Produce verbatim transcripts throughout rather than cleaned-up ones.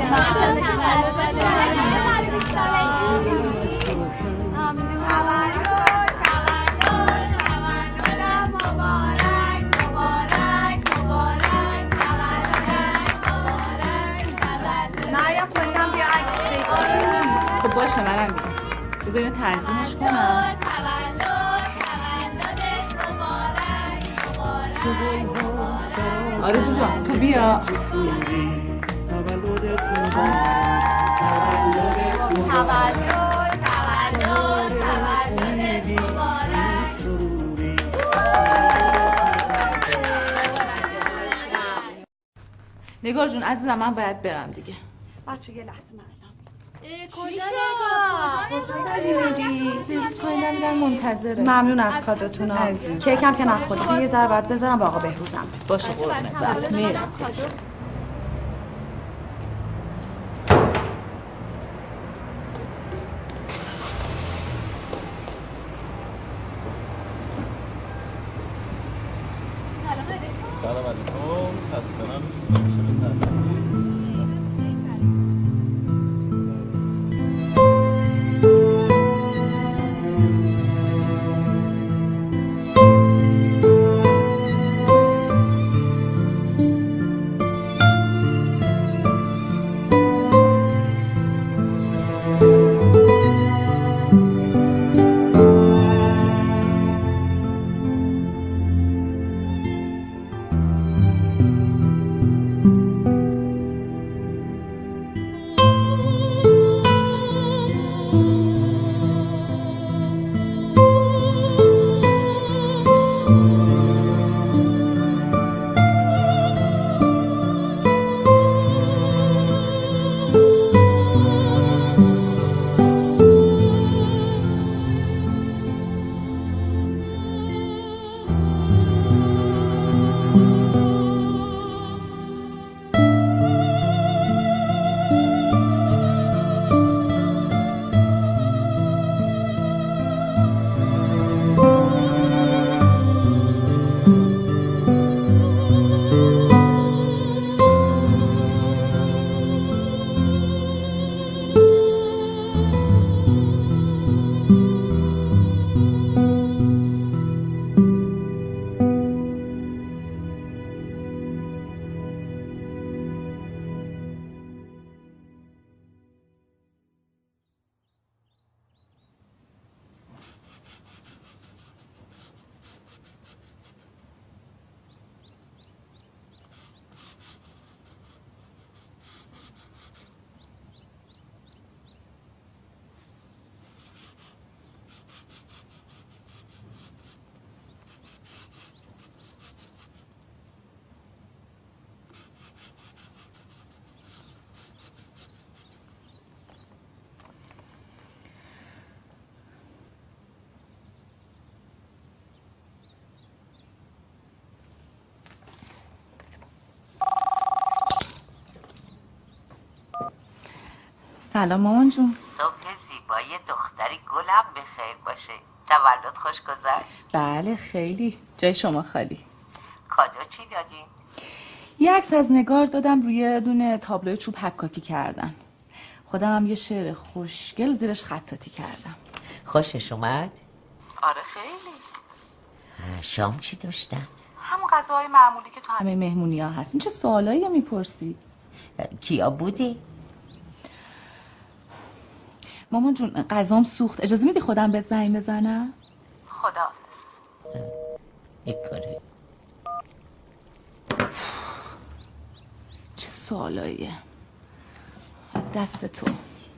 باشه منم میگم بذار اینو تنظیمش کنم. آرزو جان تو بیا. نگار جون عزیزم من باید برم دیگه. بچه یه لحظه من کجا نگاه؟ فیروز کاری نمیدن منتظره. ممنون از کادوتونا. کیکم که نخوردید یه ذره باید بذارم با آقا بهروزم. باشه قربونت برم. مرسی. سلام علیکم. خسته نباشید. سلام مامان جون. صبح زیبای دختری گلم بخیر باشه. تولد خوش گذشت؟ بله خیلی. جای شما خالی. کادو چی دادین؟ یه عکس از نگار دادم روی دونه تابلوی چوب حکاکی کردن. خودم هم یه شعر خوشگل زیرش خطاطی کردم. خوشش اومد؟ آره خیلی. شام چی داشتن؟ همون غذاهای معمولی که تو همه مهمونی ها هست. این چه سوالایی میپرسی؟ کیا بودی؟ مامان جون غذام سوخت. اجازه میدی خودم بهت زنگ بزنم؟ خداحافظ. یک کاره. چه سوالاییه؟ دست تو.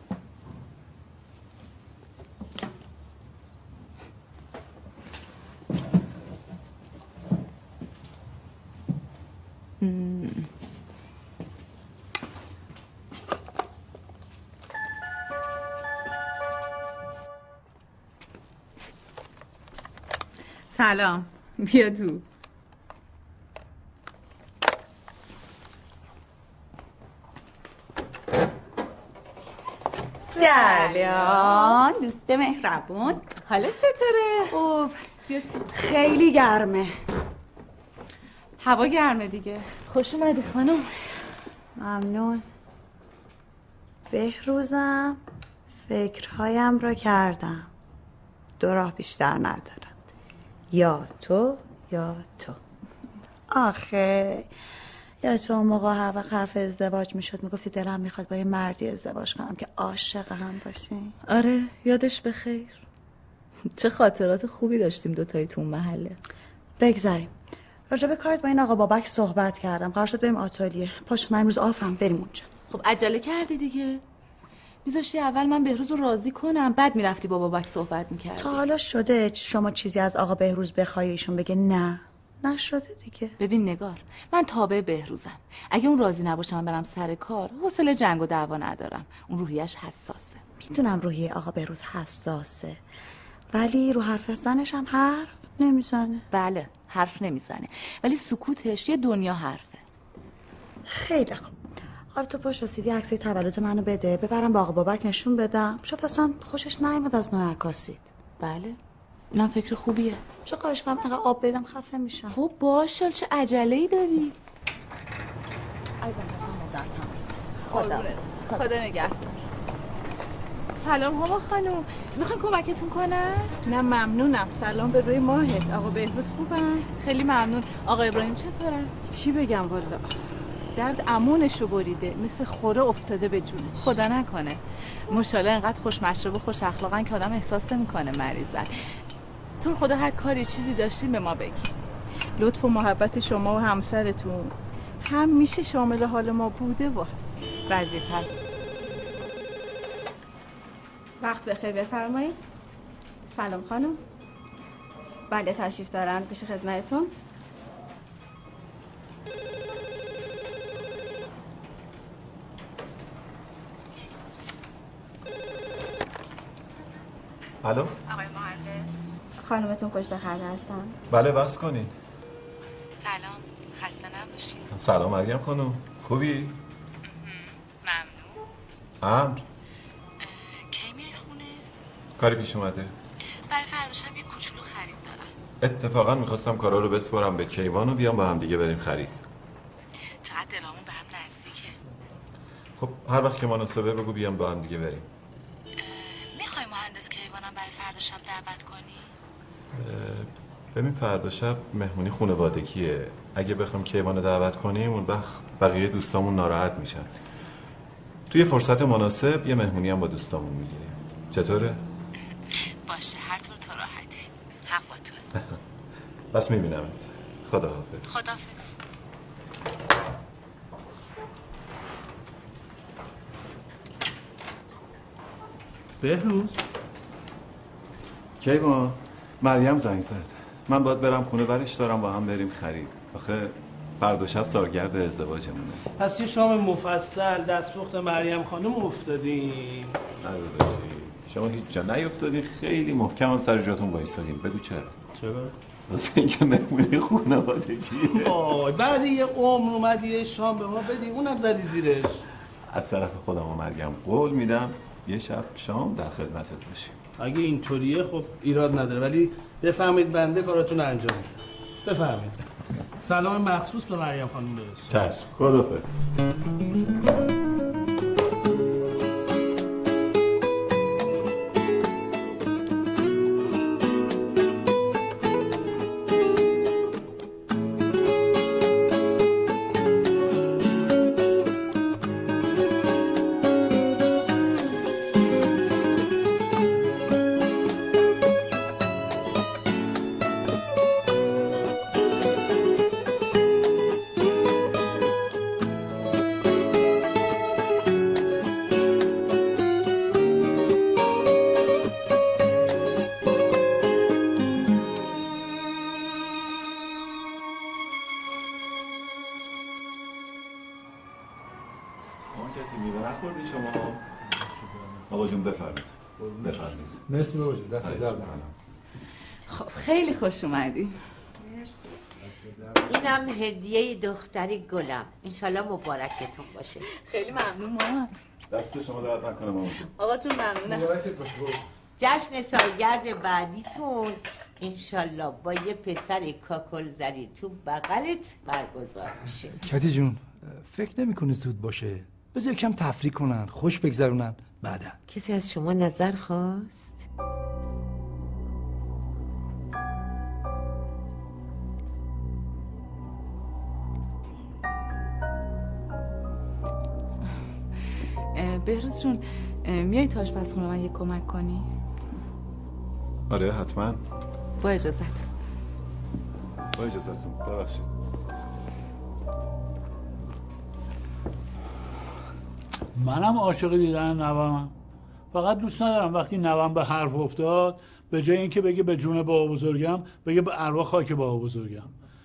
سلام. بیا تو. سلام دوست مهربون. حالت چطوره؟ خوب. خیلی گرمه. هوا گرمه دیگه. خوش اومدی خانم. ممنون. بهروزم فکرهایم را کردم، دو راه بیشتر ندارم، یا تو یا تو. آخه یا تو اون موقع هر وقت حرف ازدواج میشد میگفتی دلم میخواد با یه مردی ازدواج کنم که عاشق هم باشیم. آره یادش بخیر. چه خاطرات خوبی داشتیم دوتایی تو اون محله. بگذاریم راجع به کارت با این آقا بابک صحبت کردم، قرار شد بریم آتلیه. پاش من امروز آفم، بریم اونجا. خب عجله کردی دیگه، میذاشتی اول من بهروز رو راضی کنم بعد میرفتی با بابک صحبت میکردی. تا حالا شده شما چیزی از آقا بهروز بخوای ایشون بگه نه؟ نشده دیگه. ببین نگار، من تابع بهروزم، اگه اون راضی نباشه من برم سر کار حوصله جنگ و دعوا ندارم. اون روحیش حساسه. میدونم روحیه آقا بهروز حساسه، ولی رو حرف زنش هم حرف نمیزنه. بله حرف نمیزنه، ولی سکوتش یه دنیا حرفه. خیلی خوب، حالا تو پاش رسیدی عکسای تولد منو بده ببرم با آقا بابک نشون بدم، شاید اصلا خوشش نیامد از نوع عکاسید. بله اینم فکر خوبیه. چه خواهش کنم اینقدر آب بدم خفه میشم. خب باشه، چه عجله‌ای داری؟ عزیزم پس من در تماس. خدا خدا نگهدار. سلام هما خانم، میخواین کمکتون کنم؟ نه ممنونم، سلام به روی ماهت. آقا بهروز خوبن؟ خیلی ممنون. آقا ابراهیم چطورن؟ چی بگم والا، درد امونشو بریده، مثل خوره افتاده به جونش. خدا نکنه. ماشاءالله انقدر خوش مشرب و خوش اخلاقن که آدم احساس نمیکنه مریضن. تو خدا هر کاری چیزی داشتین به ما بگی. لطف و محبت شما و همسرتون هم میشه شامل حال ما بوده و هست. وظیفه هست. وقت بخیر بفرمایید. سلام خانم. بله تشریف دارن، پیش خدمتتون. الو آقای مهندس، خانمتون پشت خط هستن. بله بس کنین. سلام، خسته نباشید. سلام مریم خانم، خوبی؟ ممنون. امر کی میای خونه؟ کاری پیش اومده. برای فردا شب یه کوچولو خرید دارم. اتفاقا میخواستم کارا رو بسپارم به کیوان و بیام با هم دیگه بریم خرید. چقدر دلامون به هم نزدیکه. خب هر وقت که مناسبه بگو بیام با هم دیگه بریم. میخوای مهندس کیوانم برای فردا شب دعوت کنی؟ ببین فردا شب مهمونی خانوادگیه، اگه بخوام کیوانو دعوت کنیم اون وقت بقیه دوستامون ناراحت میشن. توی فرصت مناسب یه مهمونی هم با دوستامون میگیریم. چطوره؟ باشه هر طور تو راحتی. حق با تو. بس میبینمت. خداحافظ. خداحافظ. بهروز کیوان، مریم زنگ زد. من باید برم خونه برش دارم با هم بریم خرید. آخه فردا شب سالگرد ازدواجمونه. پس یه شام مفصل دستپخت مریم خانم افتادیم. نه داداشی، شما هیچ جا نیفتادین، خیلی محکم هم سر جاتون وایسادین. بگو چرا؟ چرا؟ واسه اینکه مهمونی خانوادگیه. آی بعد یه عمر اومدی یه شام به ما بدی اونم زدی زیرش. از طرف خودم و مریم قول میدم یه شب شام در خدمتت باشیم. اگه اینطوریه خب ایراد نداره، ولی بفهمید بنده کاراتون انجام میدم. بفهمید. سلام مخصوص به مریم خانم برسون. چشم، خداحافظ. مرسی بابا جون، دست درد نکنه. خب خیلی خوش اومدی. اینم هدیه دختری گلم، انشالله مبارکتون باشه. خیلی ممنون مامان. دست شما درد نکنه مامان. آقا جون ممنونم. مبارکت باشه بابا. جشن سالگرد بعدیتون انشالله با یه پسر کاکل زری تو بغلت برگزار میشه. کتی جون، فکر نمی کنی زود باشه؟ بذار یکم تفریح کنن، خوش بگذرونن بعدا. کسی از شما نظر خواست؟ بهروز جون میای تا آشپزخونه من یک کمک کنی؟ آره حتما. با اجازت. با اجازتون ببخشید. منم عاشق دیدن نوام، فقط دوست ندارم وقتی نوام به حرف افتاد به جای اینکه بگه به جون بابا بزرگم بگه به ارواح خاک بابا بزرگم.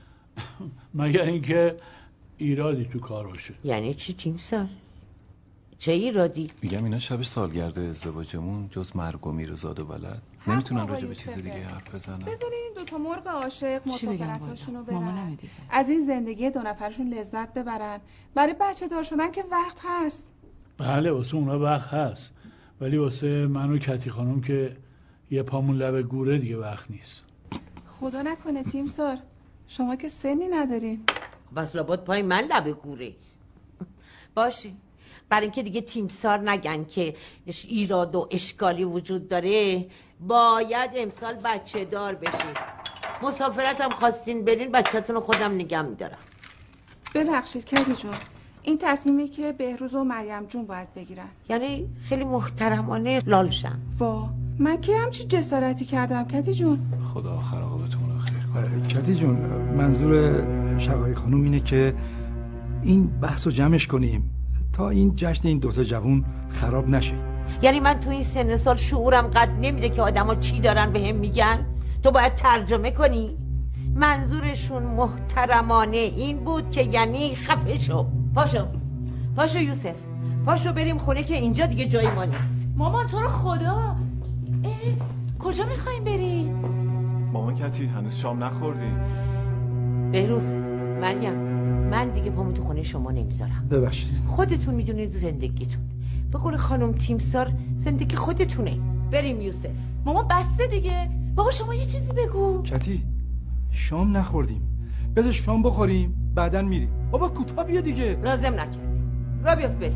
مگر اینکه ایرادی تو کار باشه. یعنی چی تیمسار؟ چه ایرادی؟ میگم اینا شب سالگرد ازدواجمون جز مرگ و میر و زاد و ولد نمیتونن راجع به چیز دیگه حرف بزنن. بذارین این دوتا مرغ عاشق مسافرتاشونو برن، از این زندگی دو نفرشون لذت ببرن. برای بچه دار شدن که وقت هست. بله واسه اونا وقت هست، ولی واسه من و کتی خانم که یه پامون لب گوره دیگه وقت نیست. خدا نکنه تیمسار شما که سنی ندارین. بس لابد پای من لب گوره باشه، برای اینکه دیگه تیمسار نگن که ایراد و اشکالی وجود داره باید امسال بچه دار بشین. مسافرت هم خواستین برین بچه‌تون رو خودم نگه میدارم. ببخشید کتی جون، این تصمیمی که بهروز و مریم جون باید بگیرن. یعنی خیلی محترمانه لالشم. وا من که همچی جسارتی کردم کتی جون. خدا آخر عاقبتمون رو خیر کنه. کتی جون منظور شقایق خانم اینه که این بحثو جمعش کنیم تا این جشن این دوتا جوون خراب نشه. یعنی من تو این سن سال شعورم قد نمیده که آدما چی دارن به هم میگن؟ تو باید ترجمه کنی. منظورشون محترمانه این بود که یعنی خفه شو. پاشو پاشو یوسف، پاشو بریم خونه که اینجا دیگه جای ما نیست. مامان تو رو خدا کجا میخواییم بری؟ مامان کتی هنوز شام نخوردی؟ بهروز مریم من دیگه پامو تو خونه شما نمیذارم. ببخشید. خودتون میدونید زندگیتون. به قول خانم تیمسار زندگی خودتونه. بریم یوسف. ماما بسته دیگه. بابا شما یه چیزی بگو. کتی شام نخوردیم، بذار شام بخوریم بعداً میریم. بابا کوتاه بیا دیگه. لازم نکردی. را بیافت بریم.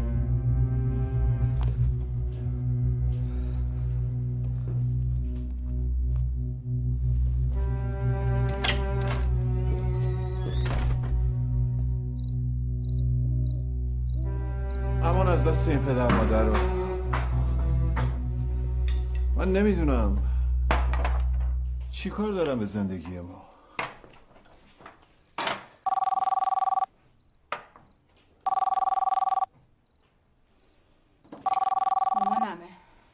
امان از دست این پدر مادر رو. من نمیدونم چی کار دارم به زندگی ما. مامانمه.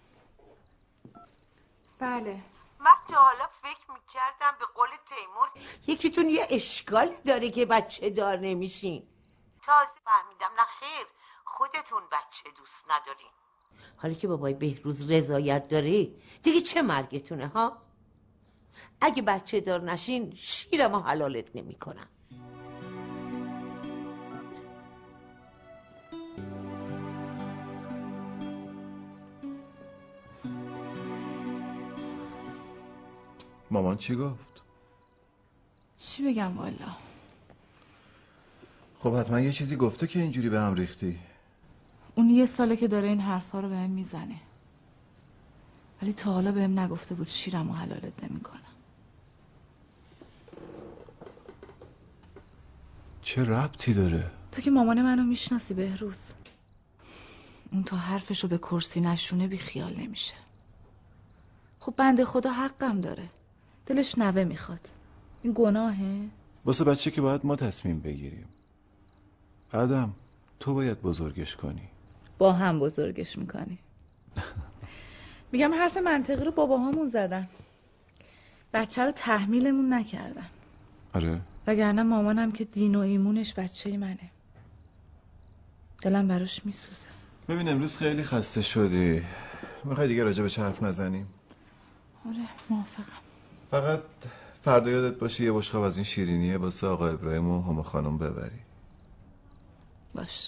بله. من تا حالا فکر میکردم به قول تیمور یکیتون یه اشکال داره که بچه دار نمیشین. تازه فهمیدم نه خیر، خودتون بچه دوست ندارین. حالا که بابای بهروز رضایت داره دیگه چه مرگتونه ها؟ اگه بچه دار نشین شیرمو حلالت نمی کنم. مامان چی گفت؟ چی بگم والا؟ خب حتما یه چیزی گفته که اینجوری به هم ریختی. اون یه ساله که داره این حرفا رو بهم میزنه، ولی تا حالا بهم نگفته بود شیرم و حلالت نمیکنم. چه ربطی داره؟ تو که مامان منو میشناسی بهروز، اون تا حرفشو به کرسی نشونه بی خیال نمیشه. خب بنده خدا حقم داره، دلش نوه میخواد، این گناهه؟ واسه بچه که باید ما تصمیم بگیریم. آدم تو باید بزرگش کنی. با هم بزرگش میکنی. میگم حرف منطقی رو باباهامون زدن، بچه رو تحمیلمون نکردن. آره. وگرنه مامانم که دین و ایمونش بچه منه، دلم براش میسوزه. ببین امروز خیلی خسته شدی، میخوای دیگه راجع به حرف نزنیم؟ آره موافقم. فقط فردا یادت باشه یه بشقاب از این شیرینیه واسه آقا ابراهیم و همه خانم ببری. باش.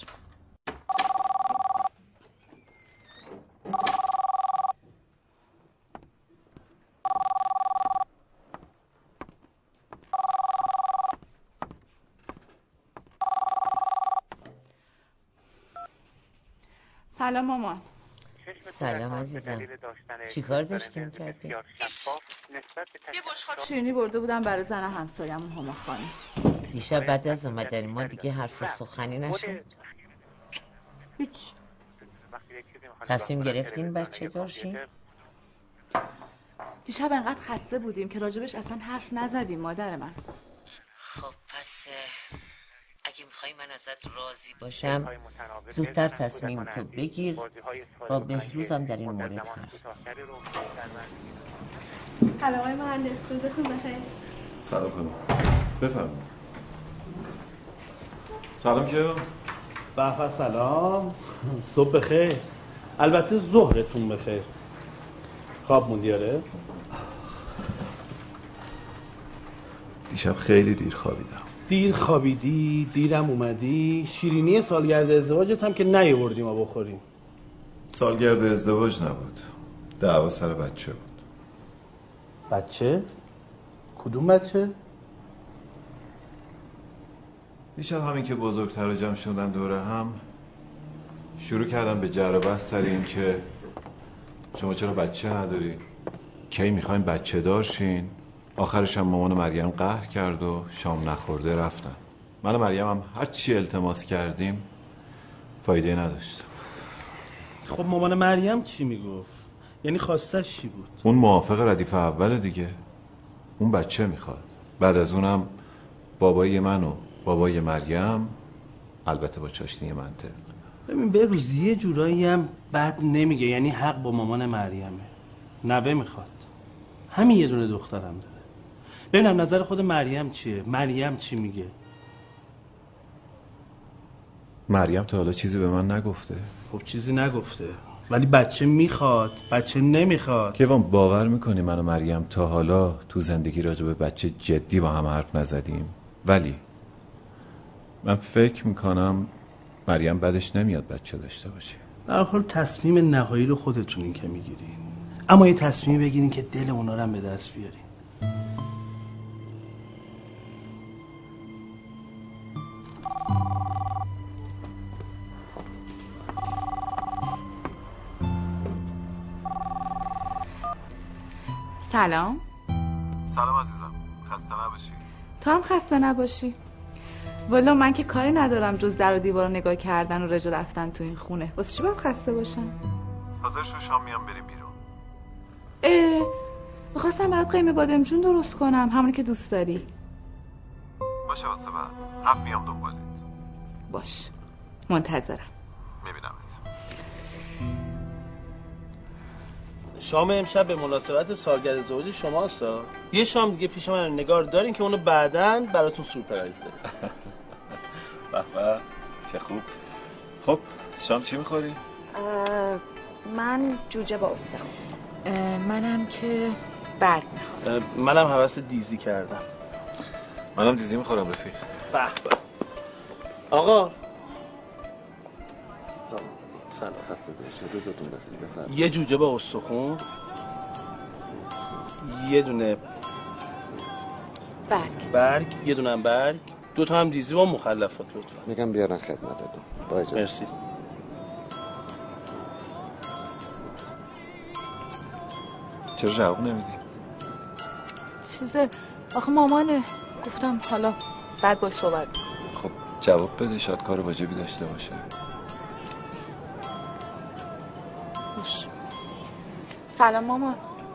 سلام مامان. سلام عزیزم. چی کار داشتی می‌کردی؟ یه بشقاب شیرینی برده بودم برای زن همسایه‌مون هما خانم. دیشب بعد از اومدن ما دیگه حرف و سخنی نشد؟ هیچ. تصمیم گرفتین بچه دارشین؟ دیشب انقدر خسته بودیم که راجبش اصلا حرف نزدیم مادر من. خب پس اگه میخوای من ازت راضی باشم زودتر تصمیم تو بگیر، با بهروزم در این مورد حرف بزن. سلام آقای مهندس، روزتون بخیر. سلام خانم، بفرمایید. سلام که به سلام، صبح بخیر. البته ظهرتون بخیر. خواب موندی آره؟ دیشب خیلی دیر خوابیدم. دیر خوابیدی، دیرم اومدی. شیرینی سالگرد ازدواجت هم که نیاوردیم ما بخوریم. سالگرد ازدواج نبود، دعوا سر بچه بود. بچه؟ کدوم بچه؟ دیشب همین که بزرگتر جمع شدن دوره هم شروع کردم به جر و بحث سر این که شما چرا بچه نداری؟ کی میخواین بچه دارشین؟ آخرش هم مامان مریم قهر کرد و شام نخورده رفتن. من و مریم هم هر چی التماس کردیم فایده نداشت. خب مامان مریم چی میگفت؟ یعنی خواستش چی بود؟ اون موافق ردیف اول دیگه. اون بچه میخواد. بعد از اونم بابای من و بابای مریم، البته با چاشنی منطق. ببین بهروز یه جورایی هم بد نمیگه، یعنی حق با مامان مریمه. نوه میخواد. همین یه دونه دخترم داره. ببینم نظر خود مریم چیه؟ مریم چی میگه؟ مریم تا حالا چیزی به من نگفته. خب چیزی نگفته، ولی بچه میخواد، بچه نمیخواد. کیوان باور میکنی من و مریم تا حالا تو زندگی راجع به بچه جدی با هم حرف نزدیم؟ ولی من فکر میکنم مریم بعدش نمیاد بچه داشته باشه. به هر حال تصمیم نهایی رو خودتونین که میگیرین، اما یه تصمیم بگیرین که دل اونا رو هم به دست بیارین. سلام. سلام عزیزم، خسته نباشی. تو هم خسته نباشی. والا من که کاری ندارم جز در و دیوار رو نگاه کردن و رژه رفتن تو این خونه. واسه چی باید خسته باشم؟ حاضر شو شام میام بریم بیرون. اه میخواستم برات قیمه بادمجون درست کنم، همونی که دوست داری. باشه واسه بعد. هفت میام دنبالت. باش، منتظرم. میبینمت. شام امشب به مناسبت سالگرد ازدواج شماست. یه شام دیگه پیش من نگار دارین که اونو بعداً براتون سورپرایز داریم. به به چه خوب. خب شام چی میخوری؟ من جوجه با استخوان. منم که برگ میخوام. منم حوس دیزی کردم. منم دیزی میخورم رفیق. به به. آقا سلام خسته داشته روزتون بخیر. بفرمایید. یه جوجه با استخون، یه دونه برگ برگ، یه دونه هم برگ، دو تا هم دیزی با مخلفات لطفا. میگم بیارن خدمتتون. با اجازه. مرسی. چرا جواب نمیدی؟ چیزه آخه مامانه، گفتم حالا بعد باش صحبت. خب جواب بده، شاید کار واجبی داشته باشه. باش. سلام مامان.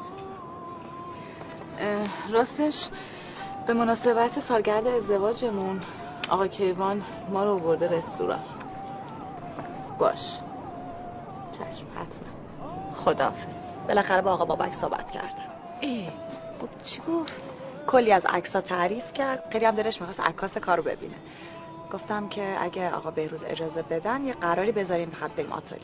راستش به مناسبت سالگرد ازدواجمون آقا کیوان ما رو آورده رستوران. باش چشم حتما. خداحافظ. بالاخره با آقا بابک صحبت کردم. ای خب چی گفت؟ کلی از عکس‌ها تعریف کرد. خیلی هم دلش می‌خواست عکاس کارو ببینه. گفتم که اگه آقا بهروز اجازه بدن یه قراری بذاریم بخواد بریم آتلیه.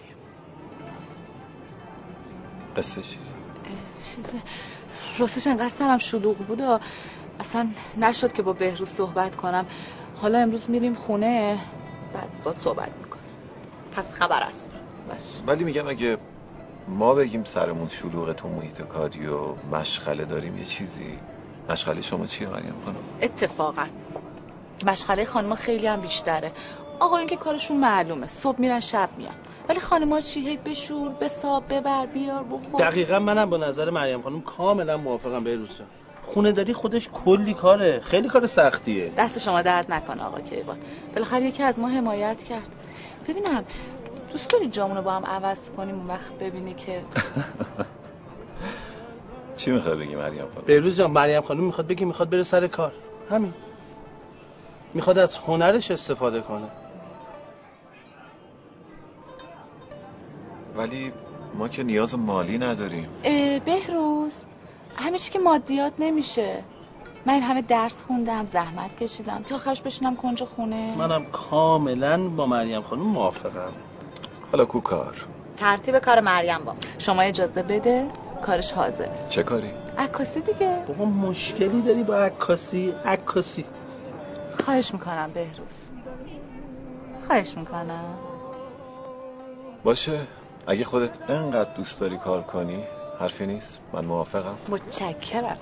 قصه چیه؟ چیزه راستش انقدر سرم شلوغ بود و اصلا نشد که با بهروز صحبت کنم. حالا امروز میریم خونه بعد با صحبت میکنم. پس خبر است. باش. ولی میگم اگه ما بگیم سرمون شلوغه تو محیط کاری و مشغله داریم یه چیزی. مشغله شما چیه مریم خانم؟ اتفاقا مشغله خانم خیلی هم بیشتره. آقایون که کارشون معلومه، صبح میرن شب میان. ولی خانم‌ها چی؟ هی بشور، بساب، ببر، بیار، بخور. دقیقاً منم با نظر مریم خانم کاملا موافقم. بهروز جان، خونه داری خودش کلی کاره، خیلی کار سختیه. دست شما درد نکنه آقا کیوان، بالاخره یکی از ما حمایت کرد. ببینم دوست داری جامونو با هم عوض کنیم اون وقت ببینی که چی میخواد بگی مریم خانم؟ بهروز جان، مریم خانم میخواد بگی میخواد بره سر کار، همین. میخواد از هنرش استفاده کنه. ولی ما که نیاز مالی نداریم. بهروز، همیشه که مادیات نمیشه. من این همه درس خوندم، زحمت کشیدم که آخرش بشینم کنج خونه. منم کاملا با مریم خانم موافقم. حالا کو کار؟ ترتیب کار مریم با شما اجازه بده کارش حاضره. چه کاری؟ عکاسی دیگه. بابا مشکلی داری با عکاسی؟ عکاسی. خواهش میکنم بهروز، خواهش میکنم. باشه، اگه خودت انقدر دوست داری کار کنی حرفی نیست، من موافقم. متشکرم.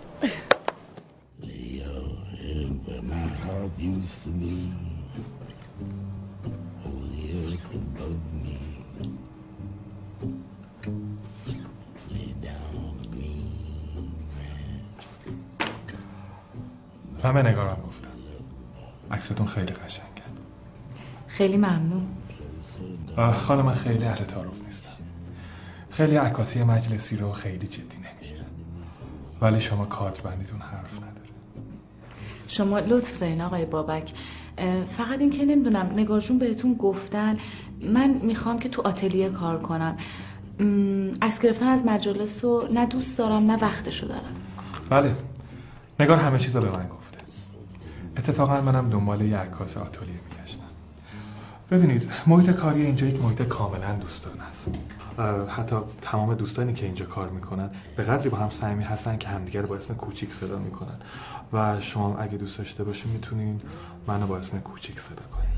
همه نگارم گفتم عکستون خیلی قشنگه. خیلی ممنون. خانم، من خیلی اهل تعارف نیستم. خیلی عکاسی مجلسی رو خیلی جدی نمیگیرن، ولی شما کادر بندیتون حرف نداره. شما لطف دارین آقای بابک. فقط این که نمیدونم نگارجون بهتون گفتن من میخوام که تو آتلیه کار کنم. عکس گرفتن از مجالس رو نه دوست دارم نه وقتشو دارم. بله، نگار همه چیزو به من گفته. اتفاقا منم دنبال یه عکاس آتلیه میگشتم. ببینید محیط کاری اینجا یک محیط کاملا دوستانه است. حتی تمام دوستانی که اینجا کار میکنن به قدری با هم صمیمی هستن که همدیگه رو با اسم کوچیک صدا میکنن و شما اگه دوست داشته باشین میتونین منو با اسم کوچیک صدا کنین.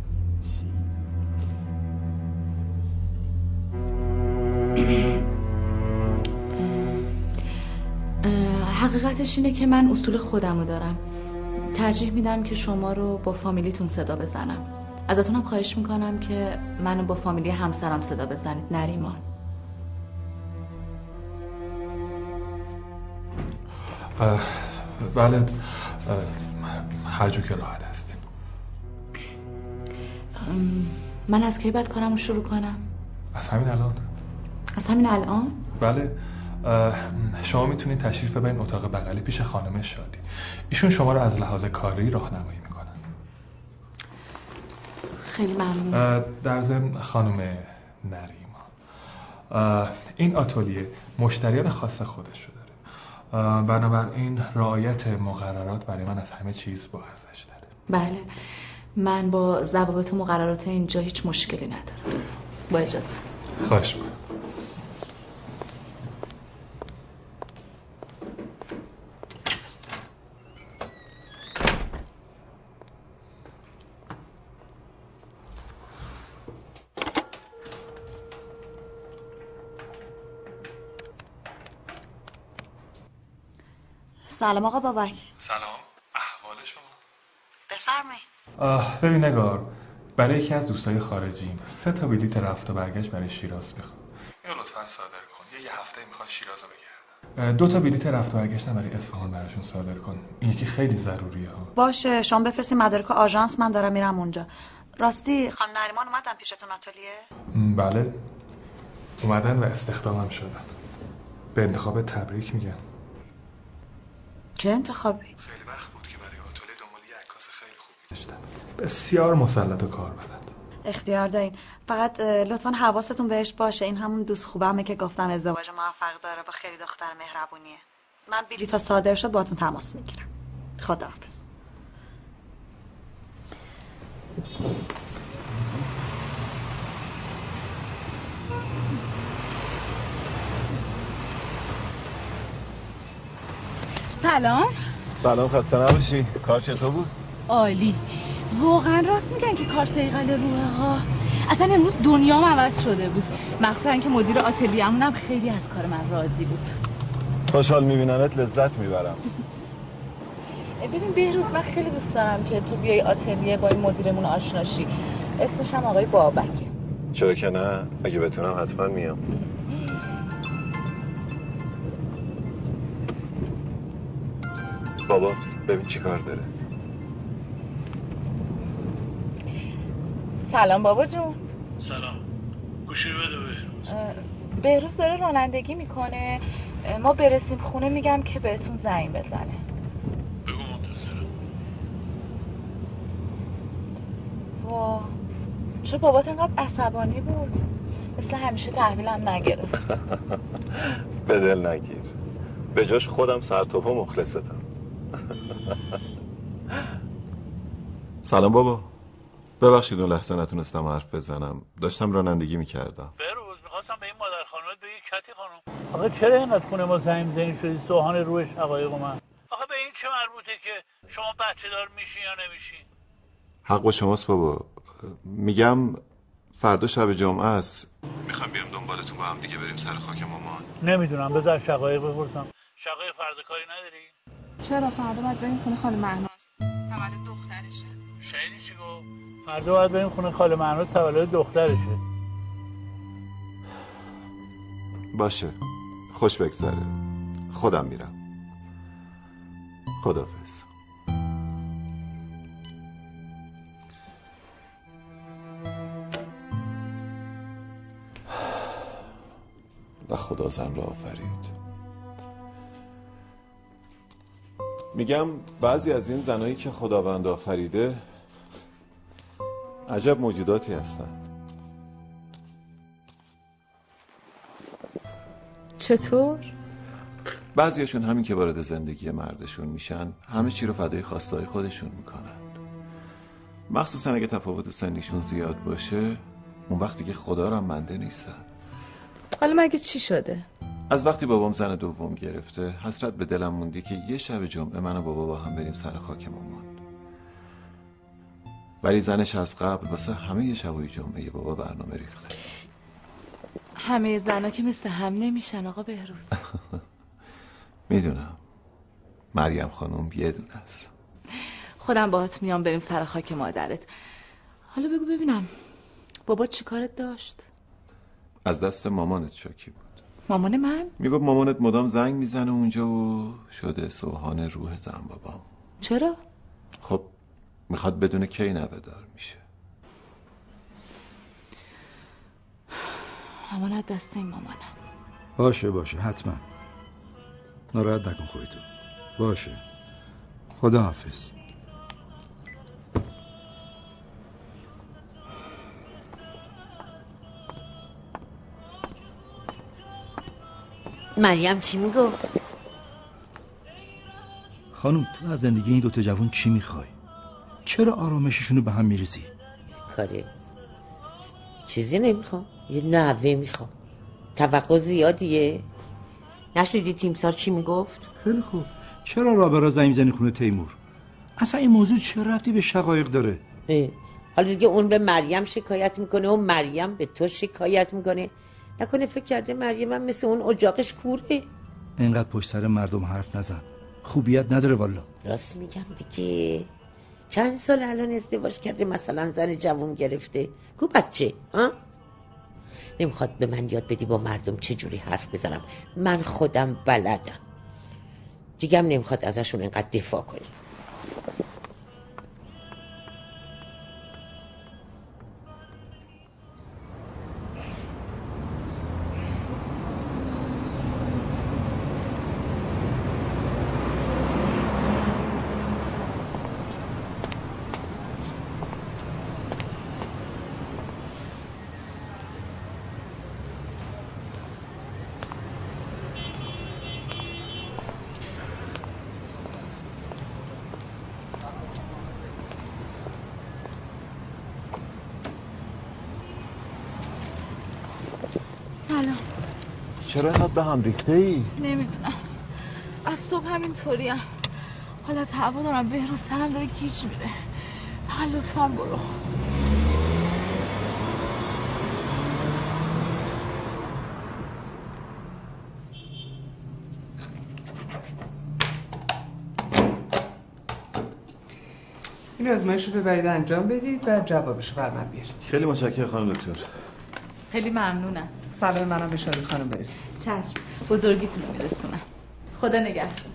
حقیقتش اینه که من اصول خودمو دارم. ترجیح میدم که شما رو با فامیلیتون صدا بزنم. ازتونم خواهش میکنم که منو با فامیلی همسرم صدا بزنید. نریمان. بله، هر جو که راحت هستیم. من از کی باید کارمو شروع کنم؟ از همین الان. از همین الان؟ بله. شما میتونید تشریف ببرین اتاق بغلی پیش خانم شادی. ایشون شما رو از لحاظ کاری راهنمایی میکنن. خیلی ممنون. در ضمن خانم نریمان، این آتلیه مشتریان خاص خودش رو داره، بنابراین رعایت مقررات برای من از همه چیز با ارزش داره. بله، من با ضوابط و مقررات اینجا هیچ مشکلی ندارم. با اجازه. خواهش میکنم. سلام آقا بابک. سلام، احوال شما؟ بفرمایید. ببین نگار، برای یکی از دوستای خارجیم سه تا بلیت رفت و برگشت برای شیراز بخوام. اینو لطفاً صادر کن. یه, یه هفته میخوان شیراز رو بگردن. دو تا بلیت رفت و برگشتن برای اصفهان براشون صادر کن. این یکی خیلی ضروریه ها. باشه، شما بفرستین مدارک آژانس، من دارم میرم اونجا. راستی خانم نریمان اومدن پیشتون آتلیه؟ بله، اومدن و استخدامم شدن. به انتخاب تبریک میگم. چه انتخابی؟ خیلی وقت بود که برای آتلیه دنبال یه عکاس خیلی خوب می‌گشتم. بسیار مسلط و کاربلد. اختیار دارین. فقط لطفاً حواستون بهش باشه، این همون دوست خوبمه که گفتم ازدواج موفق داره با خیلی دختر مهربونیه. من بلیطا صادر شد باهاتون تماس میگیرم. خداحافظ. سلام. سلام، خسته نباشی. کار چطور بود؟ عالی. واقعا راست میگن که کار صیقل روحه ها. اصلا امروز دنیام عوض شده بود، مخصوصا که مدیر آتلیه‌مون هم خیلی از کار من راضی بود. خوشحال میبینمت، لذت میبرم. ببین بهروز، من خیلی دوست دارم که تو بیای آتلیه با این مدیرمون آشنا شی. اسمش هم آقای بابکه. چرا که نه؟ اگه بتونم حتما میام. باباست، ببین چی کار داره. سلام بابا جون. سلام. گوشی بده بهروز. بهروز داره رانندگی میکنه. ما برسیم خونه میگم که بهتون زنگ بزنه. بگو منتظرم. وا، چرا بابات انقدر عصبانی بود؟ مثل همیشه تحویلم نگرفت. به دل نگیر، به جاش خودم سرتوپ و مخلصتم. سلام بابا، ببخشید اون لحظه نتونستم حرف بزنم، داشتم رانندگی میکردم. بهروز میخواستم به این مادر خانومت بگی کتی خانوم آقا چرا اینقدر خونه ما زنگ میزنی شدی سوهان روش حقایق من؟ آخه به این چه مربوطه که شما بچه دار میشین یا نمیشین؟ حق با شماست بابا. میگم فردا شب جمعه است، میخوام بیام دنبالتون با هم دیگه بریم سر خاک مامان. نمیدونم، بذار شقایق بپرسم. شقایق فردا کاری نداری؟ چرا فردا باید بریم خونه خاله مهناز، تولد دخترشه. شنیدی چی گفت؟ فردا باید بریم خونه خاله مهناز، تولد دخترشه. باشه، خوش بگذره، خودم میرم. خداحافظ. و خدا زن را آفرید. میگم بعضی از این زنایی که خداوند آفریده عجب موجوداتی هستن. چطور؟ بعضیاشون همین که وارد زندگی مردشون میشن همه چی رو فدای خواستهای خودشون میکنن، مخصوصا اگه تفاوت سنیشون زیاد باشه. اون وقتی که خدا رو هم منده نیستن. حالا مگه چی شده؟ از وقتی بابام زن دوم گرفته حسرت به دلم موندی که یه شب جمعه من و بابا با هم بریم سر خاک مامان. ولی زنش از قبل واسه همه یه شبای جمعه بابا برنامه ریخته. همه زنا که مثل هم نمیشن آقا بهروز. میدونم، مریم خانم یه دونه است. خودم باهات میام بریم سر خاک مادرت. حالا بگو ببینم بابا چی کارت داشت؟ از دست مامانت شاکی بود. مامان من؟ میگفت مامانت مدام زنگ میزنه اونجا و شده سوهان روح زن بابام. چرا؟ خب میخواد بدونه کی نوه‌دار میشه. امانت دست این مامانم. باشه باشه حتما، ناراحت نکن خودتو. باشه، خدا حافظ. مریم چی میگفت؟ خانم تو از زندگی این دوتا جوان چی میخوای؟ چرا آرامششونو به هم میریزی؟ کاره چیزی نمیخوام، یه نوه میخوام. توقع زیادیه. نشنیدی تیمسار چی میگفت؟ خیلی خوب، چرا راه برا زنگ میزنی خونه تیمور؟ اصلا این موضوع چه ربطی به شقایق داره؟ حالا دیگه اون به مریم شکایت میکنه و مریم به تو شکایت میکنه. نکنه فکر کرده مریم هم مثل اون اجاقش کوره؟ اینقدر پشت سر مردم حرف نزن، خوبیت نداره والا. راست میگم دیگه. چند سال الان ازدواج کرده مثلا زن جوان گرفته، کو بچه ها؟ نمیخواد به من یاد بدی با مردم چجوری حرف بزنم. من خودم بلدم. دیگه هم نمیخواد ازشون اینقدر دفاع کنی. سلام. چرا اینقدر به هم ریخته ای؟ نمیدونم، از صبح همینطوریم. حالت هوا دارم، بهروز سرم داره گیج میره. فقط لطفاً برو. این آزمایش رو ببرید انجام بدید و جوابش رو بر من بیارید. خیلی متشکرم خانم دکتر. خیلی ممنونم. سلام منم به شادی خانم برسید. چشم، بزرگیتون رو میرسونم. خدا نگهدار.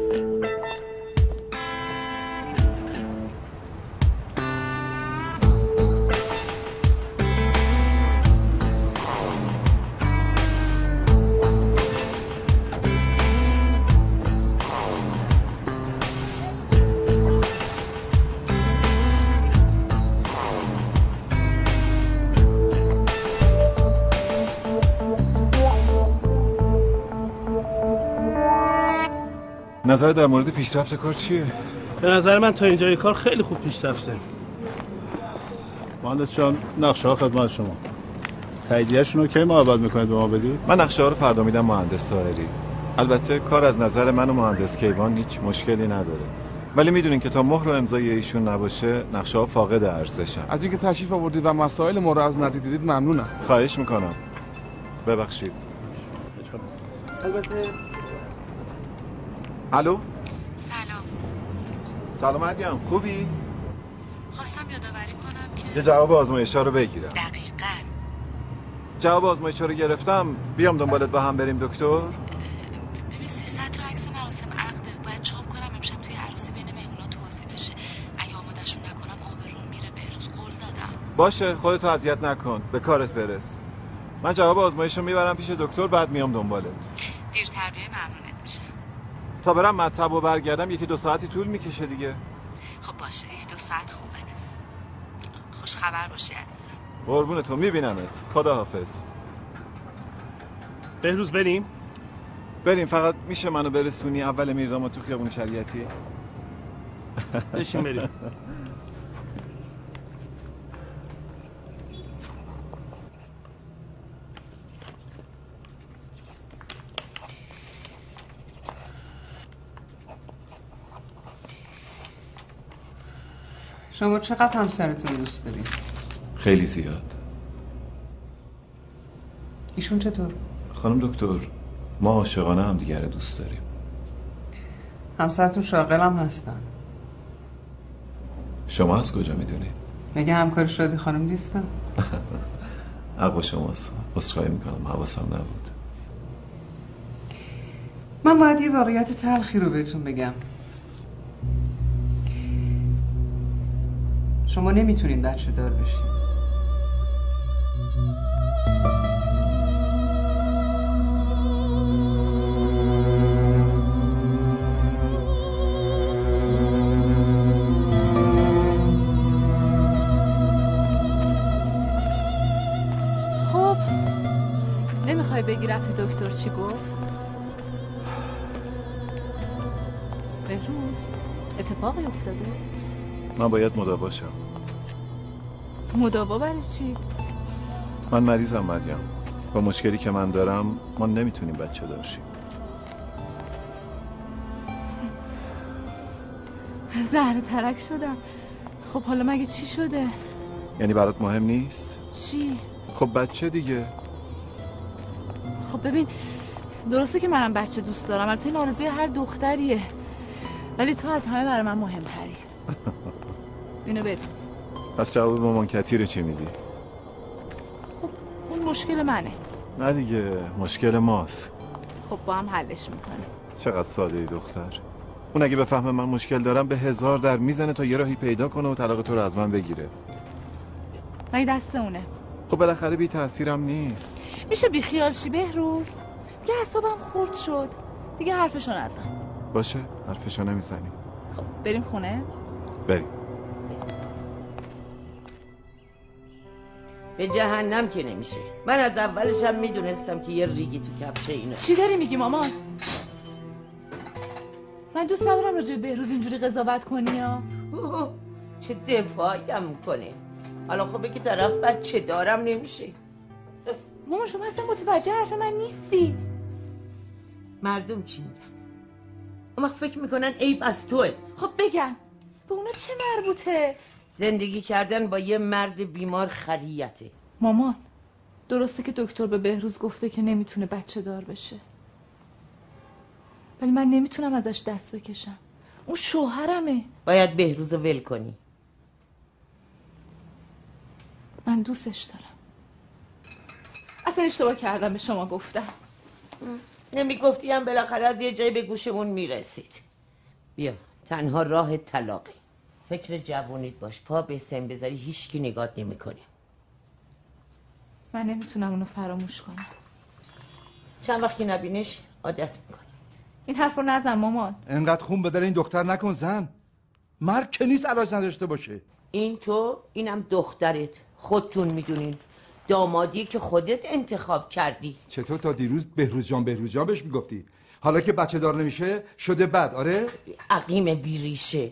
نظر در مورد پیشرفت کار چیه؟ به نظر من تا اینجای کار خیلی خوب پیش رفته. مهندس جان، نقشه ها خدمت شما. تاییدیه‌شون رو کی محبت میکنید به ما بدید؟ من نقشه ها رو فردا میدم مهندس طاهری. البته کار از نظر من و مهندس کیوان هیچ مشکلی نداره. ولی میدونین که تا مهر و امضای ایشون نباشه نقشه ها فاقد ارزشن. از اینکه تشریف آوردید و مسائل ما رو از نزدیک دیدید ممنونم. خواهش میکنم. ببخشید. البته الو؟ سلام. سلام مریم، خوبی؟ خواستم یادآوری کنم که یه جواب آزمایش‌ها رو بگیرم. دقیقاً. جواب آزمایش‌ها رو گرفتم، بیام دنبالت با هم بریم دکتر؟ ببین سیصد تا عکس مراسم عقده باید چاپ کنم امشب توی عروسی بین مهمونا توضیح بشه. اگه آماده‌شون نکنم آبروم میره. بهروز قول دادم. باشه، خودتو اذیت نکن. به کارت برس. من جواب آزمایشو میبرم پیش دکتر، بعد میام دنبالت. دیرتر بیای ممنونت میشم. تا برم مطب و برگردم یکی دو ساعتی طول میکشه دیگه. خب باشه، یک دو ساعت خوبه. خوش خبر باشی عزیزم. قربون تو، میبینمت. خداحافظ. بهروز بریم؟ بریم، فقط میشه منو برسونی اول میردام تو خیابون شریعتی؟ بشین بریم. شما چقدر همسرتون دوست دارید؟ خیلی زیاد. ایشون چطور؟ خانم دکتر، ما عاشقانه هم دیگر دوست داریم. همسرتون شاغل هم هستن. شما از کجا میدونید؟ مگه همکار شادی خانم نیستن؟ حق شماست. عذرخواهی میکنم، حواسم نبود. من باید یه واقعیت تلخی رو بهتون بگم. شما نمیتونین بچه دار بشین. خب نمیخوای بگی رفتی دکتر چی گفت؟ بهروز اتفاقی افتاده؟ من باید مداوا شم. مداوا برای چی؟ من مریضم مریم. با مشکلی که من دارم ما نمیتونیم بچه دار شیم. زهر ترک شدم. خب حالا مگه چی شده؟ یعنی برات مهم نیست؟ چی؟ خب بچه دیگه. خب ببین، درسته که منم بچه دوست دارم، البته این آرزوی هر دختریه، ولی تو از همه برای من مهمتری. اینو بدون. پس جواب مامان کتی رو چی میدی؟ خب اون مشکل منه. نه دیگه، مشکل ماست. خب با هم حلش میکنه. چقدر ساده ای دختر. اون اگه بفهمه من مشکل دارم به هزار در میزنه تا یه راهی پیدا کنه و طلاق تو رو از من بگیره. مگه دست اونه؟ خب بالاخره بی تأثیرم نیست. میشه بی خیال شی بهروز؟ دیگه اعصابم خورد شد. دیگه حرفشو نزن. باشه، حرفشو نمیزنیم. خب بریم خونه؟ بریم. به جهنم که نمیشه. من از اولش هم میدونستم که یه ریگی تو کفش اینه. چی داری میگی مامان؟ من دوست ندارم راجع به بهروز اینجوری قضاوت کنی ها. چه دفاعی هم میکنه. حالا خب که طرف بچه دارم نمیشه. مامان شما اصلا متوجه حرف من نیستی. مردم چی میگن؟ اما فکر میکنن عیب از توه. خب بگم به اونا چه مربوطه؟ زندگی کردن با یه مرد بیمار خریته. مامان درسته که دکتر به بهروز گفته که نمیتونه بچه دار بشه، ولی من نمیتونم ازش دست بکشم. اون شوهرمه. باید بهروز رو ول کنی. من دوستش دارم. اصلا اشتباه کردم به شما گفتم. نمیگفتی هم بالاخره از یه جایی به گوشمون میرسید. بیا تنها راه طلاقه. فکر جوونیت باش، پا به سن بذاری هیچکی نگات نمیکنه. من نمیتونم اونو فراموش کنم. چند وقتی نبینش عادت میکنی. این حرف رو نزن مامان. انقدر خون به دل این دختر نکن زن. مرگ که نیست علاج نداشته باشه. این تو اینم دخترت، خودتون میدونین. دامادی که خودت انتخاب کردی. چطور تا دیروز بهروز جان بهروز جان بهش میگفتی؟ حالا که بچه دار نمیشه شده بد؟ آره عقیم بیریشه.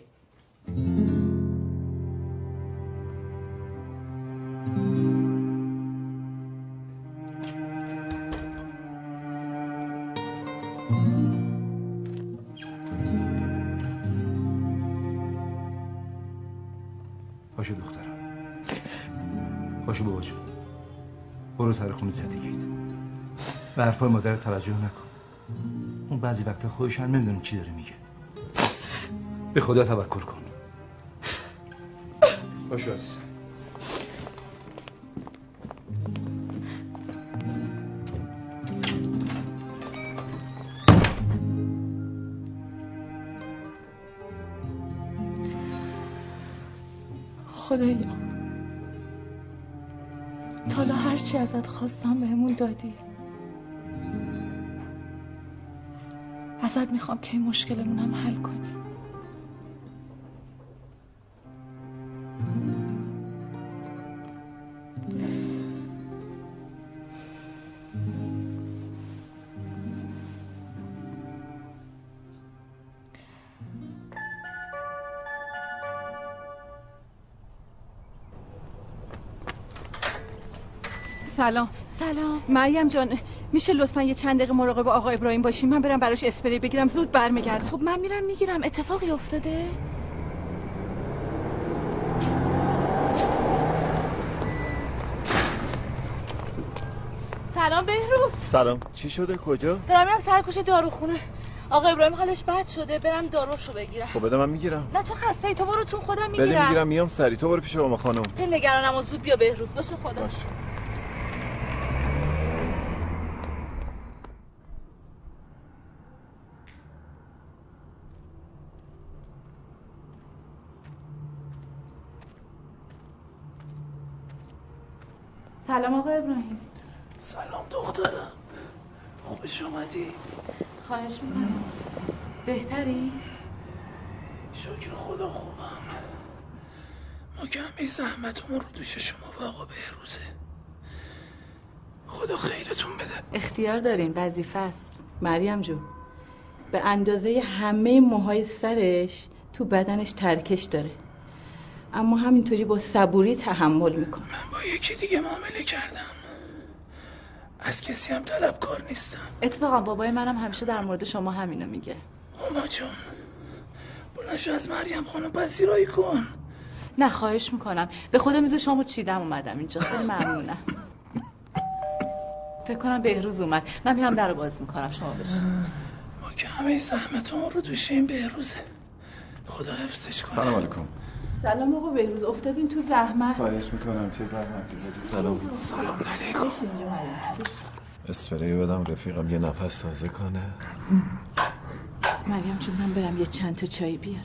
پاشو دخترم، پاشو بابا جون، برو سر خونه زندگیت. به حرفای مادر توجه نکن. اون بعضی وقتا خودش هم نمیدونه چی داره میگه. به خدا توکل کن. پاشو عزیز. خدایا تالا هرچی ازت خواستم بهمون دادی. ازت میخوام که این مشکلمونم حل کنی. سلام. سلام مریم جان، میشه لطفا یه چند دقیقه مراقب آقا ابراهیم باشیم؟ من برم براش اسپری بگیرم، زود برمیگردم. خب من میرم میگیرم. اتفاقی افتاده؟ سلام بهروز. سلام. چی شده؟ کجا؟ دارم میرم سر کوچه داروخونه. آقا ابراهیم حالش بد شده، برم داروشو بگیرم. خب بده من میگیرم. نه تو خسته ای، تو برو تو، خودم میگیرم. بده میگیرم میام سری. تو برو پیش مامان خانم. خیلی نگرانم، زود بیا بهروز. باشه خدا. باش. سلام آقا ابراهیم. سلام دخترم، خوبش اومدی؟ خواهش میکنم. بهتری؟ شکر خدا خوبم. ما که همه زحمتمون رو دوش شما و آقا بهروزه. خدا خیرتون بده. اختیار دارین، وظیفه است. مریم جون، به اندازه همه موهای سرش تو بدنش ترکش داره، اما همینطوری با صبوری تحمل میکنه. من با یکی دیگه معامله کردم، از کسی هم طلبکار نیستم. اتفاقا بابای منم همیشه در مورد شما همینو میگه. هما جون بلند شو از مریم خانم پذیرایی کن. نه خواهش میکنم، به خدا میز شامو چیدم اومدم اینجا. خیلی ممنونم. فکر کنم بهروز اومد، من میرم درو باز میکنم، شما بشین. ما که همه زحمتمون رو دوش این بهروزه. خدا حفظش کنه. سلام علیکم. سلام آقا بهروز، افتادین تو زحمت. خواهش میکنم. چه زحمتی؟ سلام. سلام علیکم. اسپری بدم رفیقم یه نفس تازه کنه. مریم جون من برم یه چند تا چای بیارم.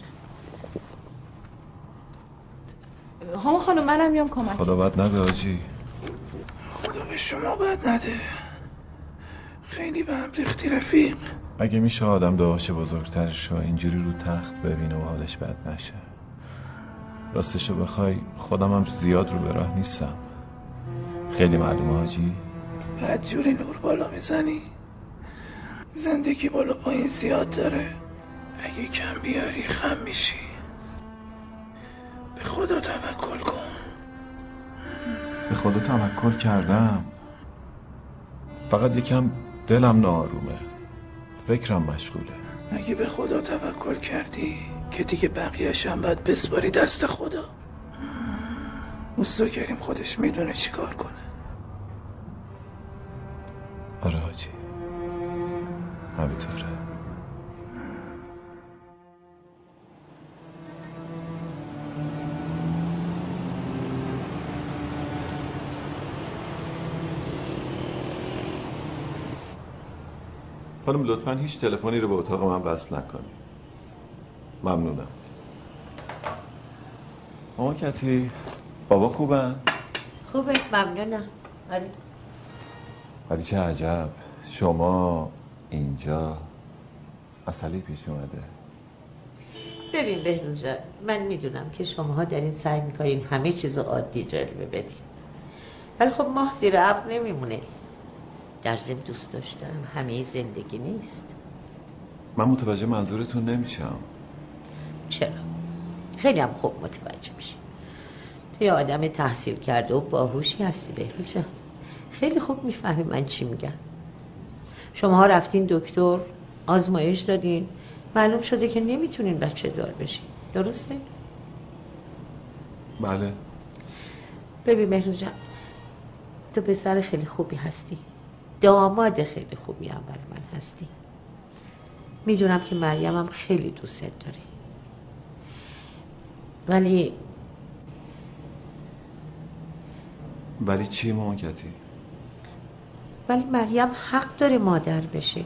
هما خانم منم میام کمک. خدا بد نده آجی. خدا به شما بد نده. خیلی به هم ریختی رفیق. اگه میشه آدم دعاش بزرگترشو اینجوری رو تخت ببینه و حالش بد نشه. راستشو بخوای خودم هم زیاد رو به راه نیستم. خیلی معلومه حاجی. بعد جوری نور بالا میزنی. زندگی بالا پایین زیاد داره. اگه کم بیاری خم میشی. به خدا توکل کن. به خدا توکل کردم، فقط یکم دلم ناآرومه، فکرم مشغوله. اگه به خدا توکل کردی که دیگه بقیه‌اش هم باید بسپاری دست خدا. موسی کریم خودش میدونه چی کار کنه. آره حاجی همینطوره. خانم لطفاً هیچ تلفنی رو به اتاق من وصل نکنی. ممنونم. مامان کتی، بابا خوبن؟ خوبه، ممنونم. آره. ولی چه عجب، شما اینجا مسئله پیش اومده. ببین بهروز جان، من میدونم که شماها در این سعی میکنین همه چیزو عادی جلوه بدین، ولی خب ماه زیر ابر نمیمونه. در ضمن دوست داشتم همه زندگی نیست. من متوجه منظورتون نمیشم. چرا؟ خیلی هم خوب متوجه میشی. تو یه آدم تحصیل کرده و باهوشی هستی بهروز جان. خیلی خوب میفهمی من چی میگم. شماها رفتین دکتر، آزمایش دادین، معلوم شده که نمیتونین بچه دار بشین. درسته؟ بله. ببین بهروز جان، تو پسر خیلی خوبی هستی، داماد خیلی خوبی هم برای من هستی. میدونم که مریم هم خیلی دوست داره، ولی ولی چی مامان کتی؟ ولی مریم حق داره مادر بشه.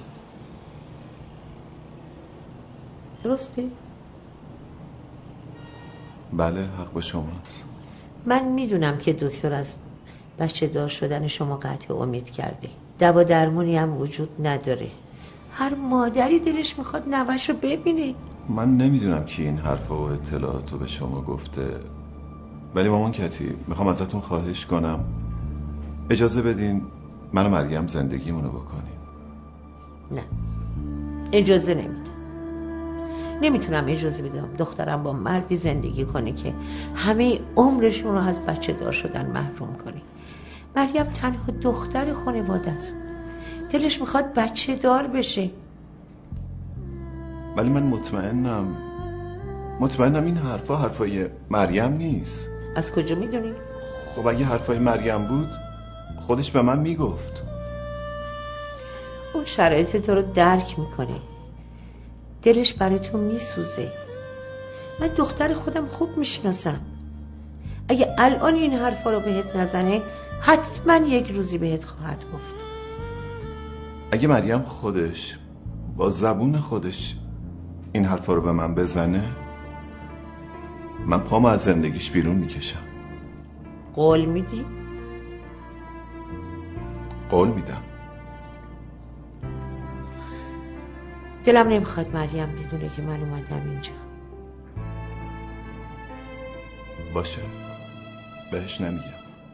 درسته؟ بله، حق با شماست. من میدونم که دکتر از بچه دار شدن شما قطع امید کرده، دوا درمونی هم وجود نداره. هر مادری دلش میخواد نوه‌شو ببینه. من نمیدونم کی این حرفا و اطلاعاتو به شما گفته، ولی مامان کتی میخوام ازتون خواهش کنم اجازه بدین من و مریم زندگیمونو بکنیم. نه، اجازه نمیدم. نمیتونم اجازه بدم دخترم با مردی زندگی کنه که همه عمرشون رو از بچه دار شدن محروم کنه. مریم تنها دختر خانواده است، دلش میخواد بچه دار بشه. ولی من مطمئنم مطمئنم این حرفا حرفای مریم نیست. از کجا میدونی؟ خب اگه حرفای مریم بود خودش به من میگفت. اون شرایط تو رو درک میکنه، دلش برای تو میسوزه. من دختر خودم خوب میشناسم. اگه الان این حرفا رو بهت نزنه حتما یک روزی بهت خواهد گفت. اگه مریم خودش با زبون خودش این حرفا رو به من بزنه من پامو از زندگیش بیرون میکشم. قول میدی؟ قول میدم. دلم نمیخواد مریم بدونه که من اومدم اینجا. باشه، بهش نمیگم.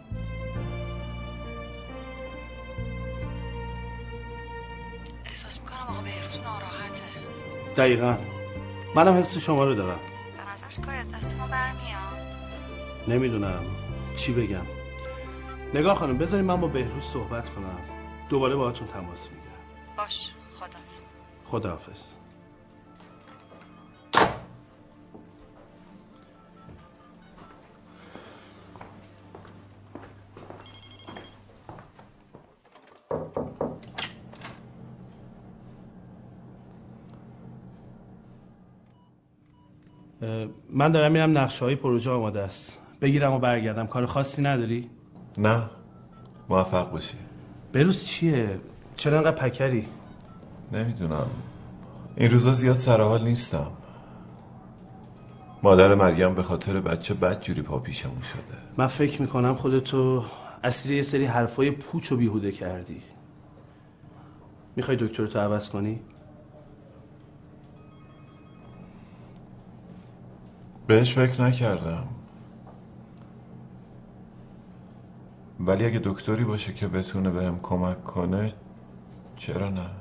احساس میکنم آقا بهروز ناراحته. دقیقاً منم حس شما رو دارم. به نظرت کاری از دست ما برمیاد؟ نمیدونم چی بگم. نگاه خانم، بذارید من با بهروز صحبت کنم، دوباره باهاتون تماس میگیرم. باش، خداحافظ. خداحافظ. من دارم میرم نقشه های پروژه آماده است، بگیرم و برگردم. کار خاصی نداری؟ نه، موفق باشی. بروز چیه؟ چرا انقدر پکری؟ نمیدونم، این روزا زیاد سرحال نیستم. مادر مریم به خاطر بچه بد جوری پا پیشمون شده. من فکر میکنم خودتو اسیر یه سری حرفای پوچ و بیهوده کردی. میخوای دکترتو عوض کنی؟ بهش فکر نکردم، ولی اگه دکتری باشه که بتونه بهم کمک کنه چرا نه؟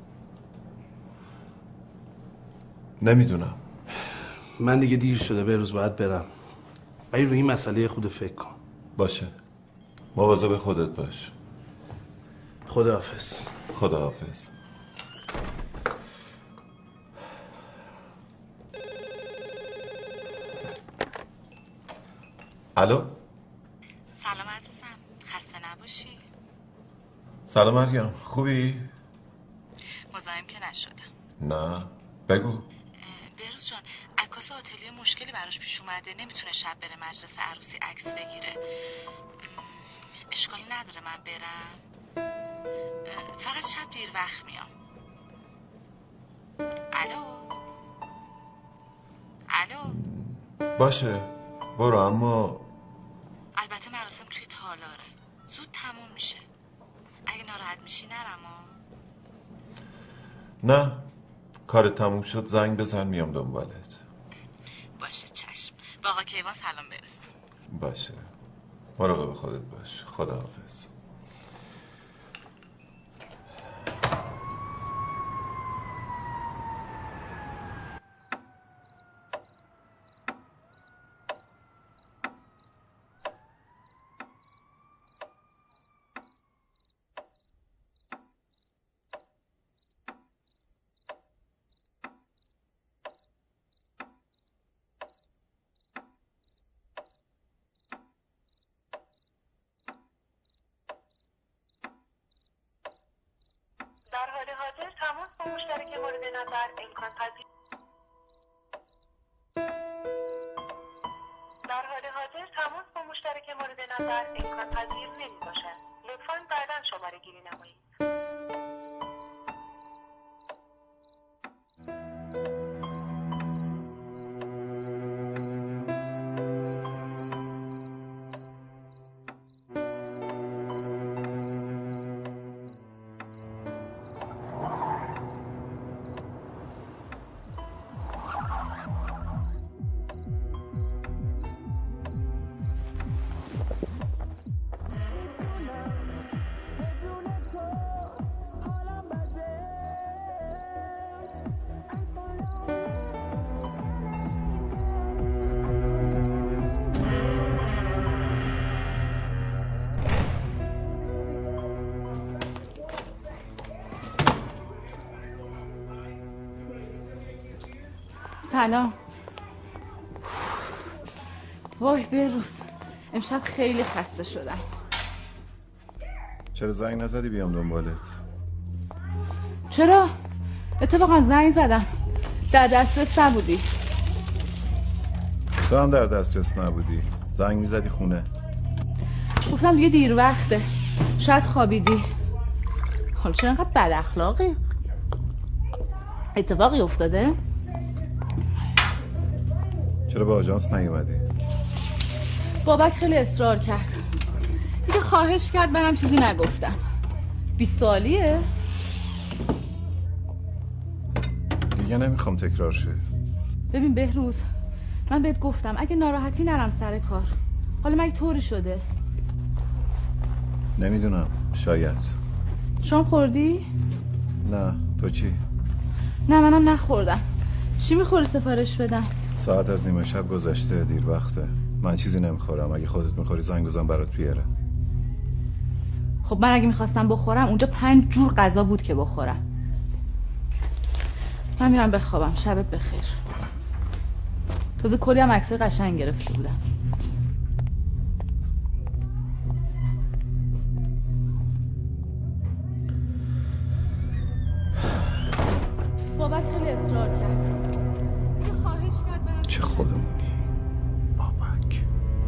نمیدونم. من دیگه دیر شده، به روز باید برم، ولی روی این مسئله خود فکر کن. باشه، مواظب خودت باش. خداحافظ. خداحافظ. الو. سلام عزیزم، خسته نباشی. سلام مریم، خوبی؟ مزاحم که نشدم. نه، بگو. بهروز جان، عکاس آتلیه مشکلی براش پیش اومده، نمیتونه شب بره مجلس عروسی عکس بگیره. اشکالی نداره من برم؟ فقط شب دیر وقت میام. باشه برو، اما البته مراسم توی تالاره، زود تموم میشه. اگه ناراحت میشی نرم. نه کارت تموم شد زنگ بزن میام دنبالت. باشه چشم. با آقا کیوان سلام برسون. باشه مراقب خودت باش. خداحافظ. در حال حاضر تماس با مشترک مورد نظر امکان پذیر در حال حاضر تماس با مشترک مورد نظر امکان پذیر نمی باشد. لطفاً بعداً شماره گیری نمایید. سلام. وای بهروز امشب خیلی خسته شدم. چرا زنگ نزدی بیام دنبالت؟ چرا؟ اتفاقا زنگ زدم، در دسترس نبودی. تو هم در دسترس نبودی، زنگ میزدی خونه. گفتم دیگه دیر وقته، شاید خوابیدی. حالا چرا اینقدر بد اخلاقی؟ اتفاقی افتاده؟ چرا به آژانس نیومدی؟ بابک خیلی اصرار کرد، دیگه خواهش کرد برم چیزی نگفتم. بیست سالیه؟ دیگه نمیخوام تکرار شه. ببین بهروز، من بهت گفتم اگه ناراحتی نرم سر کار. حالا مگه طوری شده؟ نمیدونم، شاید. شام خوردی؟ نه، تو چی؟ نه منم نخوردم. چی میخوری سفارش بدم؟ ساعت از نیمه شب گذشته، دیر وقته. من چیزی نمیخورم، اگه خودت میخوری زنگ بزن برات بیارم. خب من اگه میخواستم بخورم اونجا پنج جور غذا بود که بخورم. من میرم بخوابم، شبت بخیر. تازه کلی هم عکسای قشنگ گرفته بودم. بابک خیلی اصرار کرد، یه خواهش کرد برم. چه خودمونی بابک.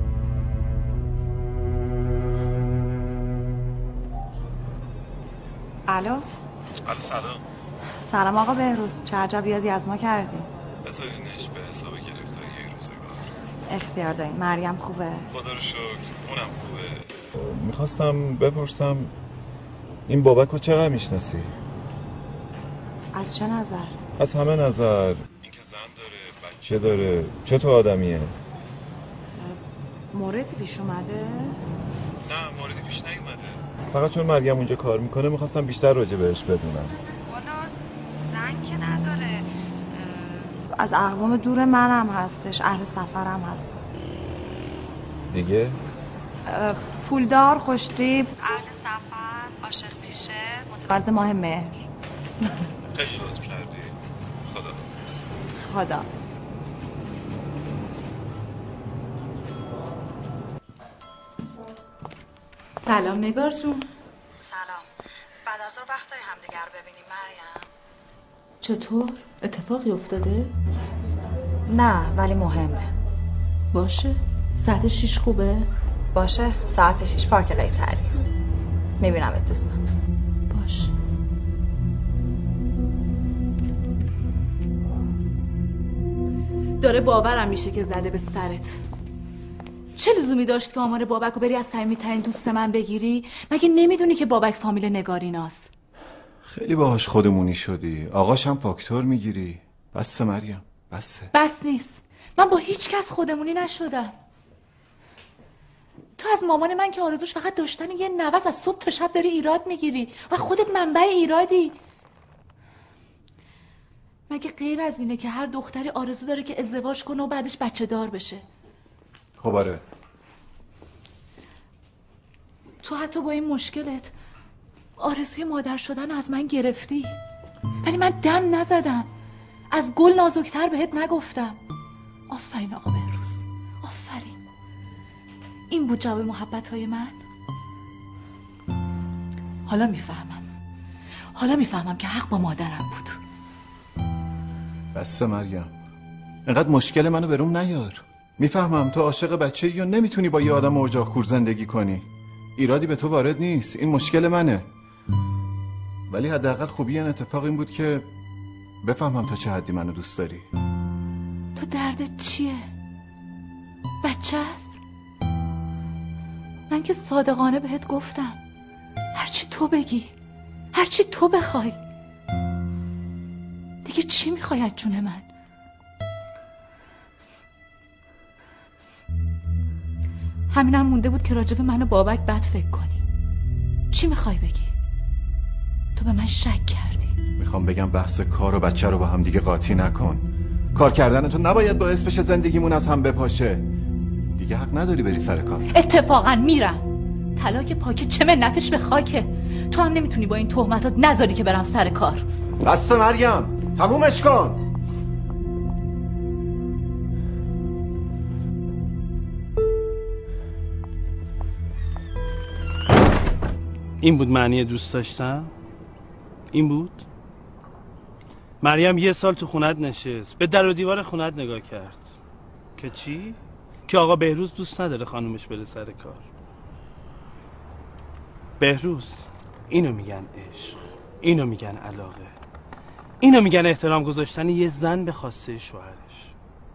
الو. الو سلام. سلام آقا بهروز، چه عجب یادی از ما کردی. بذارینش به حساب گرفتاری روزگار. اختیار دارین. مریم خوبه؟ خدا رو شکر اونم خوبه. میخواستم بپرسم این بابک رو چقدر میشناسی؟ از چه نظر؟ از همه نظر. اینکه زن داره، بچه داره، چه تو آدمیه؟ موردی پیش اومده؟ نه موردی پیش نیومده، فقط چون مریم اونجا کار میکنه میخواستم بیشتر راجع بهش بدونم. والا زن که نداره، از اقوام دور منم هستش، اهل سفرم هست دیگه. پولدار، خوشتیپ، اهل سفر، عاشق پیشه، متولد ماه مهر. خیلی لطف کردی. خدا حافظ. خدا. سلام نگار جون. سلام. بعد از اون وقت داری همدیگر رو ببینیم مریم؟ چطور؟ اتفاقی افتاده؟ نه ولی مهمه. باشه. ساعت شیش خوبه؟ باشه. ساعت شیش پارک قیطری. میبینمت دوستم. باشه. داره باورم میشه که زده به سرت. چه لزومی داشت که آمار بابک رو بری از صمیمی‌ترین دوست من بگیری؟ مگه نمیدونی که بابک فامیل نگاریناست؟ خیلی باهاش خودمونی شدی. آقاش هم فاکتور میگیری. بسه مریم، بسه. بس نیست. من با هیچ کس خودمونی نشدم. تو از مامان من که آرزوش فقط داشتن یه نوز از صبح تا شب داری ایراد میگیری و خودت منبع ایرادی. مگه غیر از اینه که هر دختری آرزو داره که ازدواج کنه و بعدش بچه دار بشه؟ خب آره. تو حتی با این مشکلت آرزوی مادر شدن از من گرفتی، ولی من دم نزدم، از گل نازکتر بهت نگفتم. آفرین آقا بهروز، آفرین. این بود جواب محبت‌های من. حالا میفهمم حالا میفهمم که حق با مادرم بود. بسه مریم، اینقدر مشکل منو بروم نیار. میفهمم تو عاشق بچه‌ای و نمیتونی با یه آدم اجاق‌کور زندگی کنی. ایرادی به تو وارد نیست، این مشکل منه. ولی حداقل خوبی این اتفاق این بود که بفهمم تا چه حدی منو دوست داری. تو دردت چیه؟ بچه است؟ من که صادقانه بهت گفتم هرچی تو بگی، هرچی تو بخوای. دیگه چی میخوای از جون من؟ همینم مونده بود که راجب من و بابک بد فکر کنی. چی میخوای بگی؟ تو به من شک کردی. میخوام بگم بحث کار و بچه رو با هم دیگه قاطی نکن. کار کردن تو نباید باعث بشه زندگیمون از هم بپاشه. دیگه حق نداری بری سر کار. اتفاقا میرم. طلاق پاکی چه منتش به خاکه. تو هم نمیتونی با این تهمتات نذاری که برم سر کار. بس مریم، تمومش کن. این بود معنی دوست داشتم؟ این بود؟ مریم یه سال تو خونت نشست، به در و دیوار خونت نگاه کرد که چی؟ که آقا بهروز دوست نداره خانومش بره سر کار. بهروز، اینو میگن عشق، اینو میگن علاقه، اینو میگن احترام گذاشتن یه زن به خواسته شوهرش.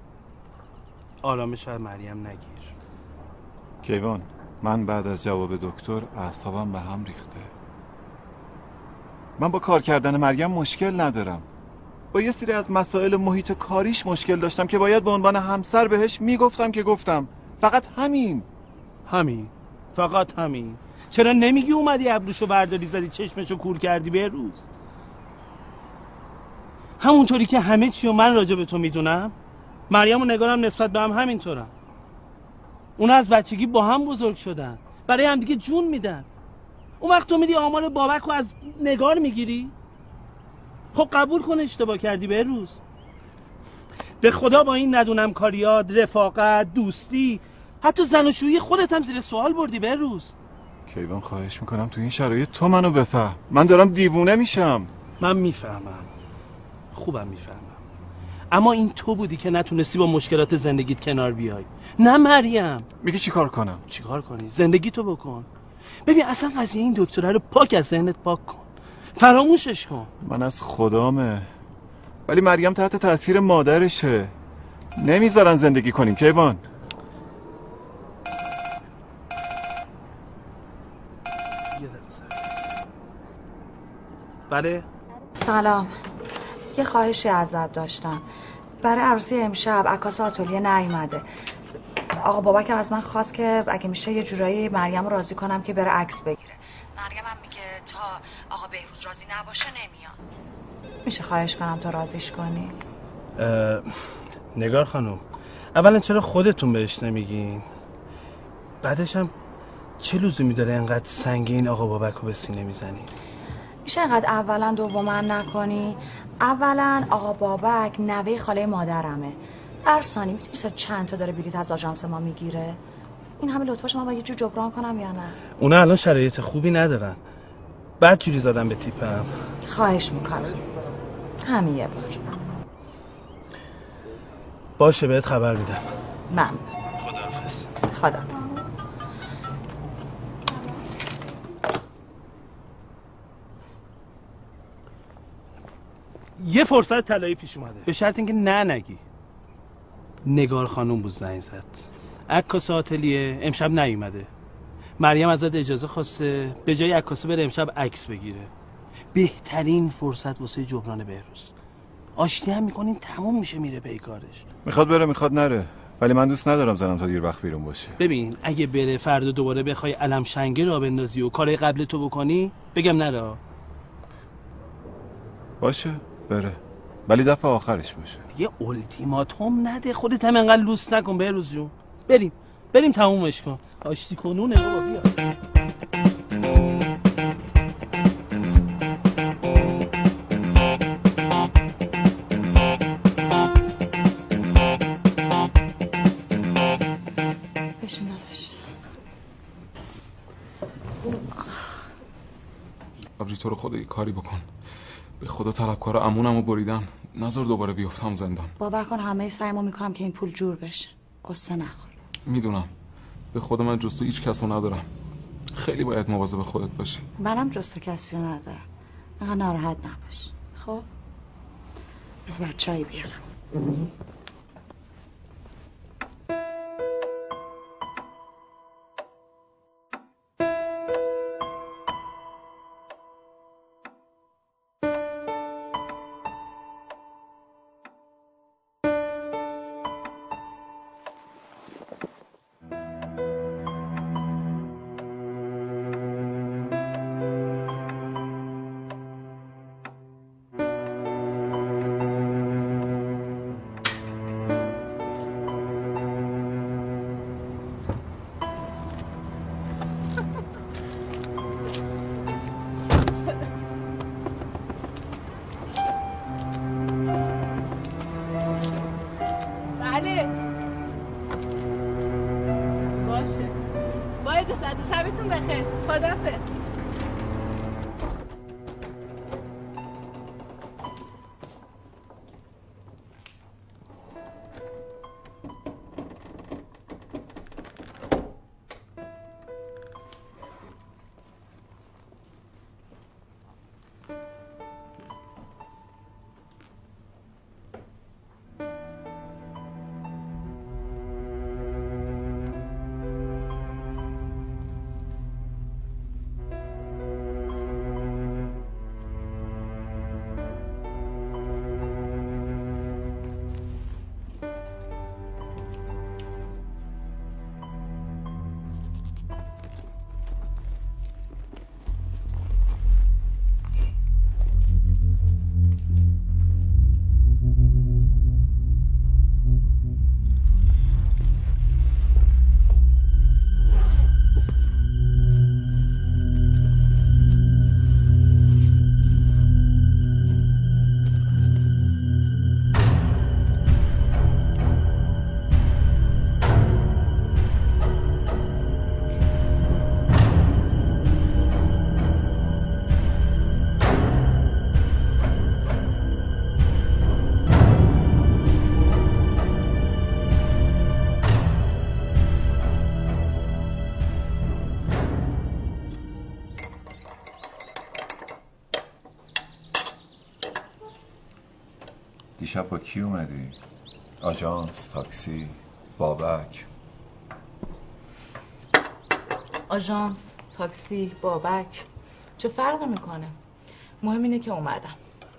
آرامش از مریم نگیر. کیوان، من بعد از جواب دکتر اعصابم به هم ریخته. من با کار کردن مریم مشکل ندارم. با یه سری از مسائل محیط کاریش مشکل داشتم که باید به عنوان همسر بهش میگفتم که گفتم. فقط همین. همین. فقط همین. چرا نمیگی اومدی ابروشو برداری زدی چشمشو کور کردی بهروز؟ همونطوری که همه چیو من راجع به تو میدونم، مریم و نگارم نسبت به هم همینطورم. اونا از بچگی با هم بزرگ شدن، برای هم دیگه جون میدن. اون وقت تو میدی آمار بابک رو از نگار میگیری؟ خب قبول کن اشتباه کردی بهروز. به خدا با این ندونم کاریات، رفاقت، دوستی، حتی زناشویی خودت هم زیر سوال بردی بهروز. کیوان خواهش میکنم تو این شرایط تو منو بفهم. من دارم دیوونه میشم. من میفهمم، خوبم میفهمم، اما این تو بودی که نتونستی با مشکلات زندگیت کنار بیای، نه مریم. میگی چی کار کنم؟ چی کار کنی؟ زندگی تو بکن. ببین اصلا قضیه این دکتره رو پاک از ذهنت پاک کن، فراموشش کن. من از خدامه، ولی مریم تحت تاثیر مادرشه، نمیذارن زندگی کنیم. کیوان بله. سلام، یه خواهشی ازت داشتم. برای عروسی امشب عکاس آتلیه نیومده. آقا بابکم از من خواست که اگه میشه یه جورایی مریم رو راضی کنم که بره عکس بگیره. مریم هم میگه تا آقا بهروز راضی نباشه نمیاد. میشه خواهش کنم تا راضیش کنی؟ نگار خانم، اولا چرا خودتون بهش نمیگین؟ بعدش هم چه لزومی داره انقدر سنگین آقا بابک رو به سینه میزنی؟ میشه انقدر اولا دوما نکنی؟ اولا آقا بابک نوه خاله مادرمه. در ثانی میتونی چند تا داره بلیط از آژانس ما میگیره؟ این همه لطفاش من باید یه جور جبران کنم یا نه؟ اونا الان شرایط خوبی ندارن، بعد جوری زدم به تیپم. خواهش میکنم همین یه بار. باشه بهت خبر میدم. ممنون. خداحافظ. خداحافظ. یه فرصت طلایی پیش اومده، به شرط اینکه نه نگی. نگار خانوم بود زنگ زد. عکاس آتلیه امشب نیومده. مریم ازت اجازه خواسته به جای عکاسه بره امشب عکس بگیره. بهترین فرصت واسه جبران بهروز. آشتی هم میکنین تموم میشه میره پی کارش. میخواد بره میخواد نره، ولی من دوست ندارم زنم تا دیر وقت بیرون باشه. ببین اگه بره فردا دوباره بخوای علم شنگه را بندازی و کارهای قبل تو بکنی بگم نره. باشه بره، ولی دفعه آخرش باشه. یه التیماتوم نده، خودت هم انقدر لوس نکن بهروز جون. بریم بریم تمومش کن. آشتی کنونه بابا بیا. آبجی تو رو خدا یه کاری بکن، به خدا طلبکار عمونمو بریدم، نذار دوباره بیفتم زندان. باور کن همه سعیمو میکنم که این پول جور بشه. قصه نخور. میدونم، به خدا من جز تو هیچ کسو ندارم. خیلی باید مواظب خودت باشی. منم جز تو کسی ندارم. انقدر ناراحت نباش. خب بذار بر چای بیارم. شبتون بخیر. خداحافظ. دیشب با کی اومدی؟ آژانس، تاکسی، بابک؟ آژانس، تاکسی، بابک چه فرقی میکنه؟ مهم اینه که اومدم.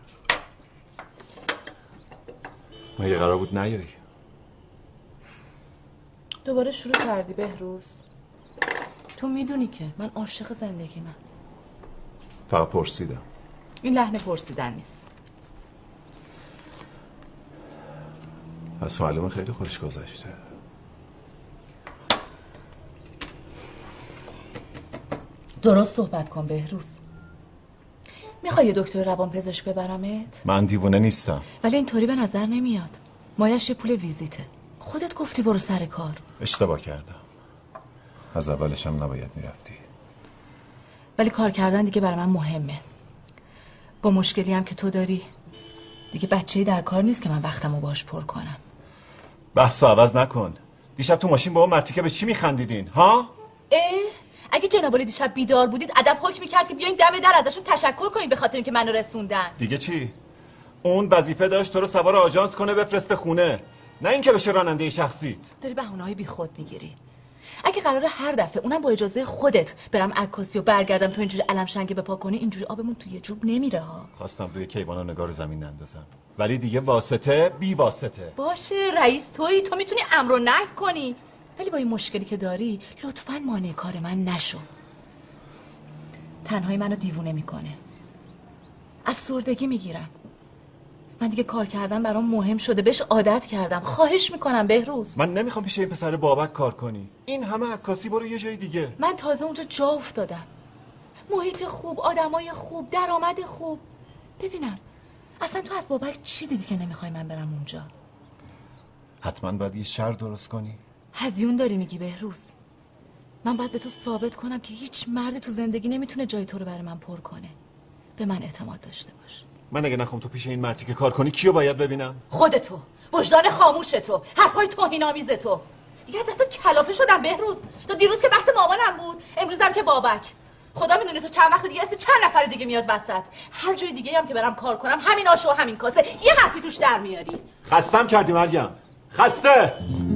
مگه قرار بود نیایی؟ دوباره شروع کردی بهروز. تو میدونی که من عاشق زندگی من. فقط پرسیدم. این لحن پرسیدن نیست. پس معلومه خیلی خوش گذشته. درست صحبت کن بهروز. میخوای یه دکتر روان پزشک ببرمت؟ من دیوونه نیستم. ولی اینطوری به نظر نمیاد. مایش یه پول ویزیته. خودت گفتی برو سر کار. اشتباه کردم. از اولش هم نباید میرفتی. ولی کار کردن دیگه برای من مهمه. با مشکلی هم که تو داری دیگه بچه‌ای در کار نیست که من وقتمو باش پر کنم. بحثو عوض نکن. دیشب تو ماشین با اون مرتیکه به چی میخندیدین ها؟ اه؟ اگه جناب عالی دیشب بیدار بودید ادب حکم می‌کرد که بیاین دم در ازشون تشکر کنید به خاطر اینکه منو رسوندن. دیگه چی؟ اون وظیفه داشت تو رو سوار آژانس کنه بفرسته خونه. نه اینکه بشه راننده شخصیت. داری بهونه‌های بیخود میگیری. اگه قراره هر دفعه اونم با اجازه خودت برم عکاسی و برگردم تو اینجوری علم شنگه بپا کنی، اینجوری آبمون توی جوب نمیره ها. خواستم روی کیوانا نگار زمین نندازم، ولی دیگه واسطه بی واسطه. باشه رئیس تویی، تو میتونی امر و نهی کنی، ولی با این مشکلی که داری لطفاً مانع کار من نشو. تنهایی منو دیوونه میکنه، افسردگی میگیرم. من دیگه کار کردن برام مهم شده، بهش عادت کردم. خواهش میکنم بهروز. من نمیخوام پیش این پسر بابک کار کنی. این همه عکاسی، برو یه جای دیگه. من تازه اونجا جا افتادم، محیط خوب، آدمای خوب، درآمد خوب. ببینم اصلا تو از بابک چی دیدی که نمیخوای من برم اونجا؟ حتما باید یه شر درست کنی. هزیون داری میگی بهروز؟ من باید به تو ثابت کنم که هیچ مرد تو زندگی نمیتونه جای تو رو برای من پر کنه. به من اعتماد داشته باش. من اگه نخوام تو پیش این مردی که کار کنی کیو باید ببینم؟ خودتو، وجدان خاموش تو، حرفای توهین‌آمیز تو. دیگه دست کلافه شدم بهروز. تو دیروز که بحث مامانم بود، امروزم که بابک. خدا میدونه تو چند وقت دیگه اسم چند نفر دیگه میاد وسط. هر جای دیگه هم که برم کار کنم همین آش و همین کاسه، یه حرفی توش در میاری. خستم کردی مریم، خسته.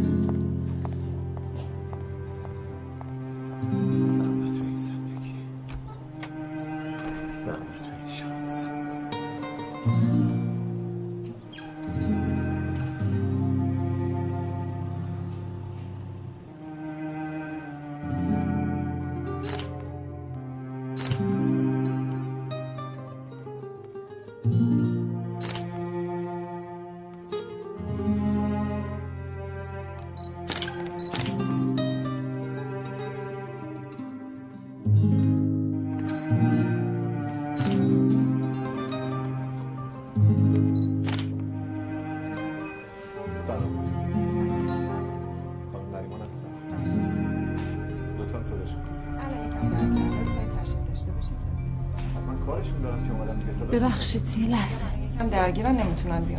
ببخشید یه لحظه هم درگیرن نمیتونن بیان.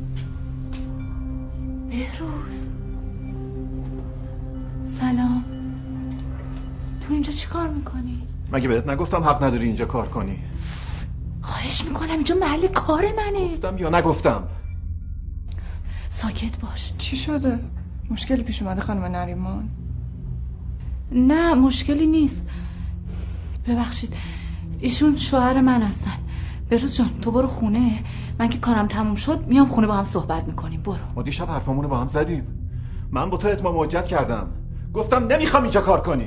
بهروز سلام، تو اینجا چی کار میکنی؟ مگه بهت نگفتم حق نداری اینجا کار کنی؟ خواهش میکنم، اینجا محل کار منه. گفتم یا نگفتم؟ ساکت باش. چی شده؟ مشکلی پیش اومده خانم نریمان؟ نه مشکلی نیست، ببخشید ایشون شوهر من هستن. بهروز جان تو برو خونه، من که کارم تموم شد میام خونه با هم صحبت میکنیم. برو. ما دیشب حرفامونو با هم زدیم، من با تو اتمام حجت کردم، گفتم نمیخوام اینجا کار کنی.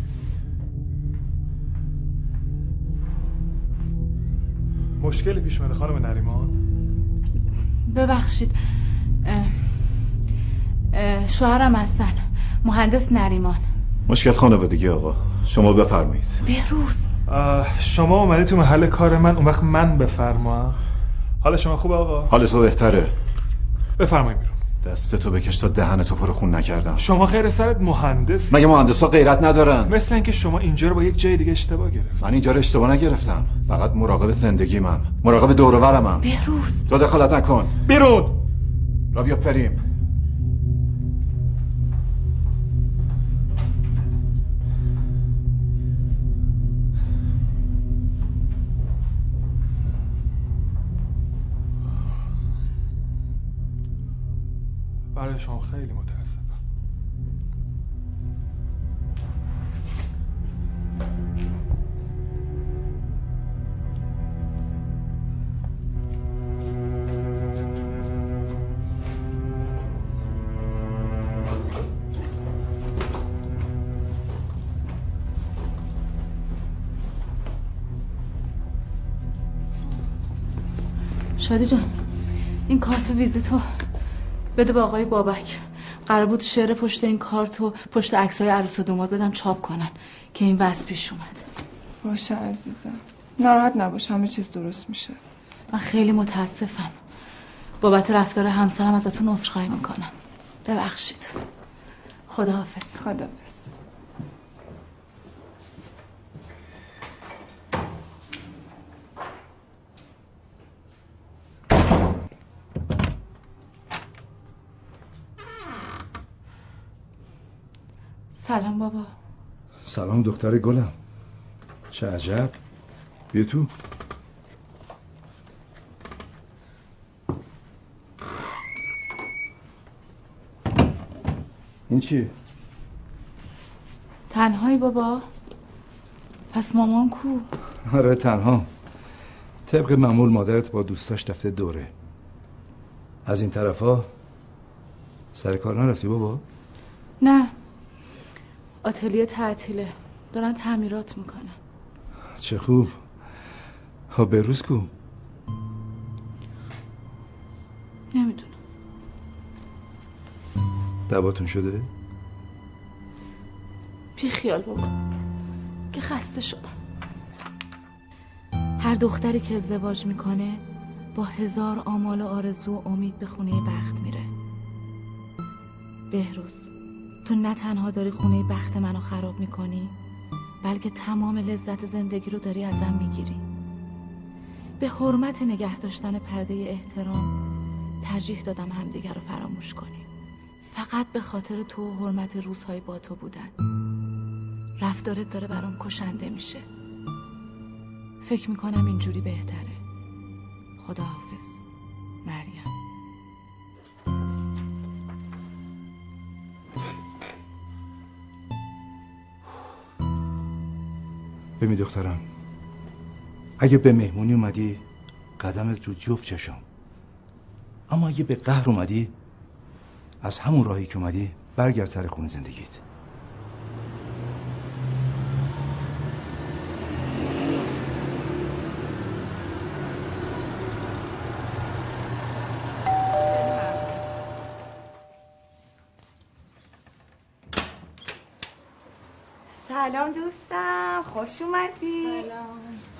مشکلی پیش اومده خانم نریمان؟ ببخشید اه اه شوهرم هستن، مهندس نریمان. مشکل خانوادگی آقا، شما بفرمایید. بهروز شما اومدی تو محل کار من، اون وقت من بفرما. حال شما خوبه آقا؟ حال تو بهتره. بفرمایید بیرون. دستتو بکش تا دهنتو پر خون نکردم. شما خیر سرت مهندس؟ مگه مهندسا غیرت ندارن؟ مثل اینکه شما اینجا رو با یک جای دیگه اشتباه گرفت. من اینجا رو اشتباه نگرفتم، فقط مراقب زندگیمم، مراقب دور و برمم. بهروز تو دخالت نکن. بیرون. را بیافریم. برای شما خیلی متاسفم. شادی جان این کارت ویزیتو بده به آقای بابک. قرار بود شعر پشت این کارتو پشت عکسای عروس و داماد بدم چاپ کنن که این وضع پیش اومد. باشه عزیزم، ناراحت نباش، همه چیز درست میشه. من خیلی متاسفم، بابت رفتار همسرم ازتون عذرخواهی میکنم، ببخشید. خداحافظ. خداحافظ. سلام بابا. سلام دختر گلم، چه عجب. بیا تو. این چیه؟ تنهایی بابا؟ پس مامان کو؟ آره تنها. طبق معمول مادرت با دوستاش رفته دوره. از این طرفا سر کار نرفتی بابا؟ نه، آتلیه تعطیله، دارن تعمیرات میکنن. چه خوب. ها بهروز کو؟ نمیدونم. دعواتون شده؟ بی خیال بابا که خسته شدم. هر دختری که ازدواج میکنه با هزار آمال و آرزو و امید به خونه بخت میره. بهروز، تو نه تنها داری خونه بخت منو خراب میکنی، بلکه تمام لذت زندگی رو داری ازم میگیری. به حرمت نگه داشتن پرده احترام ترجیح دادم همدیگر رو فراموش کنیم، فقط به خاطر تو و حرمت روزهای با تو بودن. رفتارت داره برام کشنده میشه. فکر میکنم اینجوری بهتره. خداحافظ مریم. ببین دخترم، اگه به مهمونی اومدی قدمت رو جفت چشم، اما اگه به قهر اومدی از همون راهی که اومدی برگرد سر خونه زندگیت. سلام دوستم، خوش اومدی. سلام.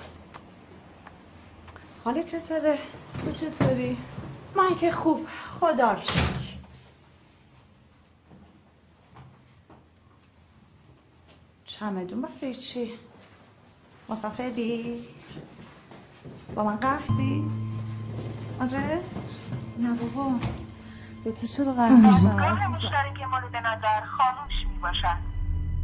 حالا چطوره؟ تو چطوری؟ من که خوب، خدا رو شکر. چمدون برای چی؟ مسافری؟ با من قهری؟ آره؟ نه بابا، با تو چرا قهر میشم؟ راه مشترک مورد نظر خاموش میباشد.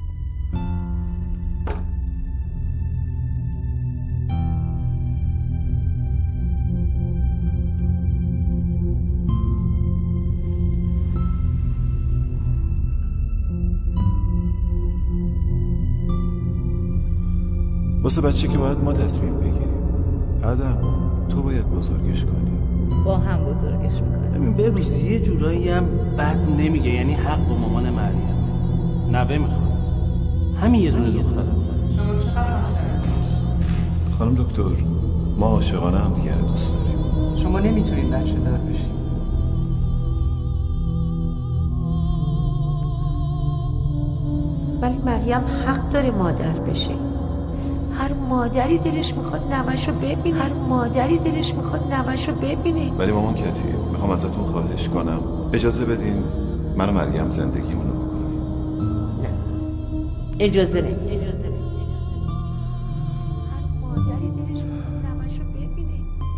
واسه بچه که باید ما تصمیم بگیریم. آدم تو باید بزرگش کنی. با هم بزرگش میکنیم. ببین بهروز یه جورایی هم بد نمیگه، یعنی حق با مامان مریم. نوه میخواد. همین یه دونه دخترم داره. شما چقدر همسرتون؟ خانم دکتر، ما عاشقانه هم دیگه رو دوست داریم. شما نمیتونید بچه دار بشید. ولی مریم حق داره مادر بشه. هر مادری دلش میخواد نوه‌شو ببینه. هر مادری دلش میخواد نوه‌شو ببینه. ولی مامان کتی، میخوام ازتون خواهش کنم اجازه بدین من و مریم زندگیمونو بکنیم. نه اجازه نمیدم. اجازه نمیدم. هر مادری دلش میخواد نوه‌شو ببینه.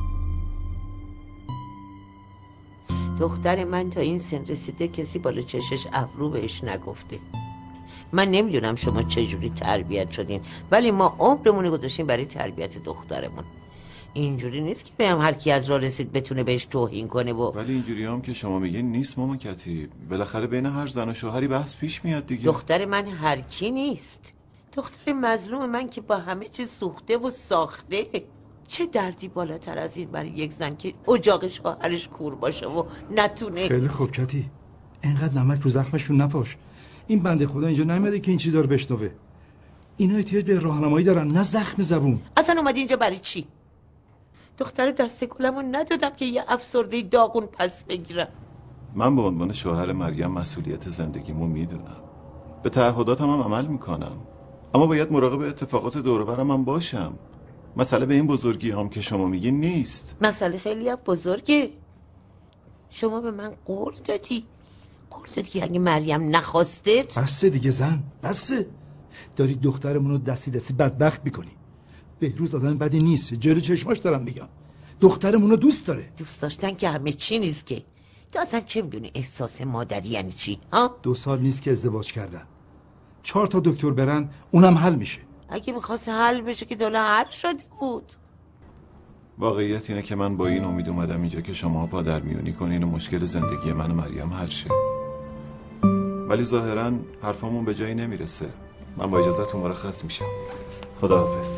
دختر من تا این سن رسیده کسی بالا چشش ابرو بهش نگفته. من نمیدونم شما چجوری تربیت شدین، ولی ما عمرمون گذاشتیم برای تربیت دخترمون. اینجوری نیست که بهم هر کی از راه رسید بتونه بهش توهین کنه و ولی اینجوری هم که شما میگین نیست مامان کتی. بالاخره بین هر زن و شوهری بحث پیش میاد دیگه. دختر من هر کی نیست. دختر مظلوم من که با همه چیز سوخته و ساخته. چه دردی بالاتر از این برای یک زن که اجاق شوهرش کور باشه و نتونه. خیلی خوب کتی، اینقدر نمک رو زخمشون نپاش. این بنده خدا اینجا نمیاد که این چیزا رو بشنوه. اینا احتیاج به راهنمایی دارن، نه زخم زبون. اصلا اومدی اینجا برای چی؟ دختر دست گلمو ندادم که یه افسرده داغون پس بگیرم. من به عنوان شوهر مریم مسئولیت زندگیمو میدونم. به تعهداتم هم عمل میکنم. اما باید مراقب اتفاقات دور و برم هم باشم. مسئله به این بزرگی هم که شما میگین نیست. مسئله خیلی هم بزرگه. شما به من قول دادی. قول دادی که اگه مریم نخواسته. بسه دیگه زن، بسه. داری دخترمونو دستی دستی بدبخت میکنی. بهروز آدم بدی نیست، جلو چشماش دارم میگم. دخترمونو دوست داره. دوست داشتن که همه چی نیست که. تو اصلا چه میدونی احساس مادری یعنی چی؟ ها؟ دو سال نیست که ازدواج کردن. چهار تا دکتر برن اونم حل میشه. اگه میخواست حل بشه که دولا حل شده بود. واقعیت اینه که من با این امید اومدم اینجا که شما پادر میونی کنین و مشکل زندگی من و مریم حل شه. ولی ظاهراً حرفامون به جایی نمیرسه. من با اجازهتون مرخص میشم. خداحافظ.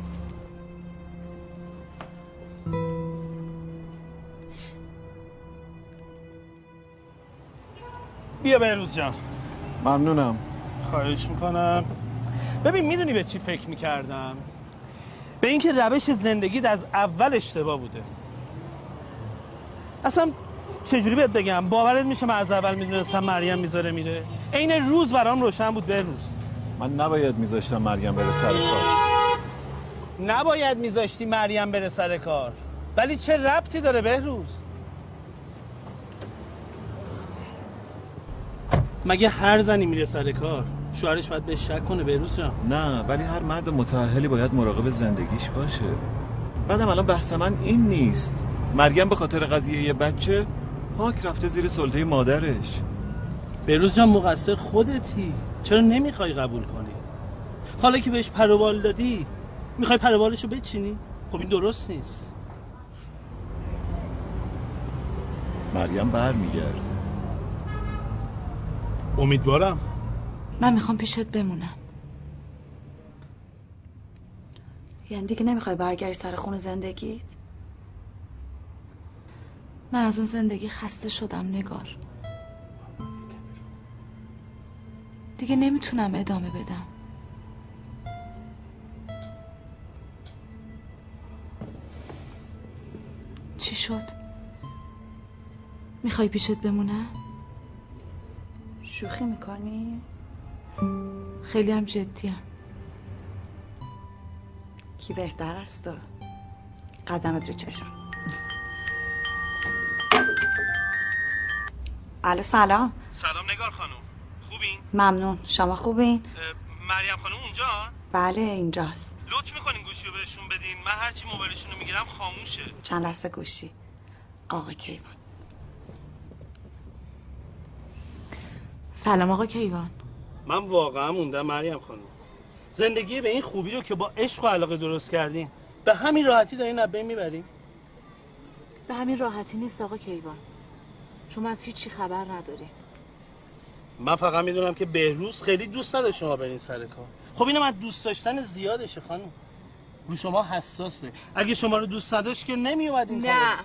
بیا بهروز جان. ممنونم. خواهش میکنم. ببین میدونی به چی فکر میکردم؟ به اینکه روش زندگیت از اول اشتباه بوده. اصلا چجوری بهت بگم؟ باورت میشه من از اول میدونستم مریم میذاره میره؟ عین روز برام روشن بود بهروز. من نباید میذاشتم مریم بره سر کار. نباید میذاشتی مریم بره سر کار. ولی چه ربطی داره بهروز؟ مگه هر زنی میره سر کار شوهرش باید بهش شک کنه بهروز جان؟ نه، ولی هر مرد متأهلی باید مراقب زندگیش باشه. بعدم الان بحث من این نیست. مریم به خاطر قضیه یه بچه پاک رفته زیر سلطه مادرش. بهروز جان مقصر خودتی. چرا نمیخوای قبول کنی؟ حالا که بهش پر و بال دادی میخوای پر و بالشو بچینی؟ خب این درست نیست. مریم برمیگرده. امیدوارم. من میخوام پیشت بمونم. یعنی دیگه نمیخوای برگردی سر خون زندگیت؟ من از اون زندگی خسته شدم نگار. دیگه نمیتونم ادامه بدم. چی شد؟ میخوای پیشت بمونم؟ شوخی میکنی؟ خیلی هم جدیم. کی بهتر است تو؟ قدمت رو چشم. الو سلام. سلام نگار خانم. خوبین؟ ممنون. شما خوبین؟ مریم خانم اونجا؟ بله اینجاست. لطف میکنین گوشی رو بهشون بدین. من هرچی موبایلشون رو میگیرم خاموشه. چند لحظه گوشی. آقا کیوان. سلام آقا کیوان. من واقعا موندم مریم خانم. زندگی به این خوبی رو که با عشق و علاقه درست کردیم به همین راحتی دارین از بین میبریم؟ به همین راحتی نیست آقا کیوان. شما از هیچی خبر نداری. من فقط میدونم که بهروز خیلی دوست نداره شما برین سر کار. خب اینم از دوست داشتن زیادشه خانم. رو شما حساسه. اگه شما رو دوست نداشت که نمی اومد این کارو. نه.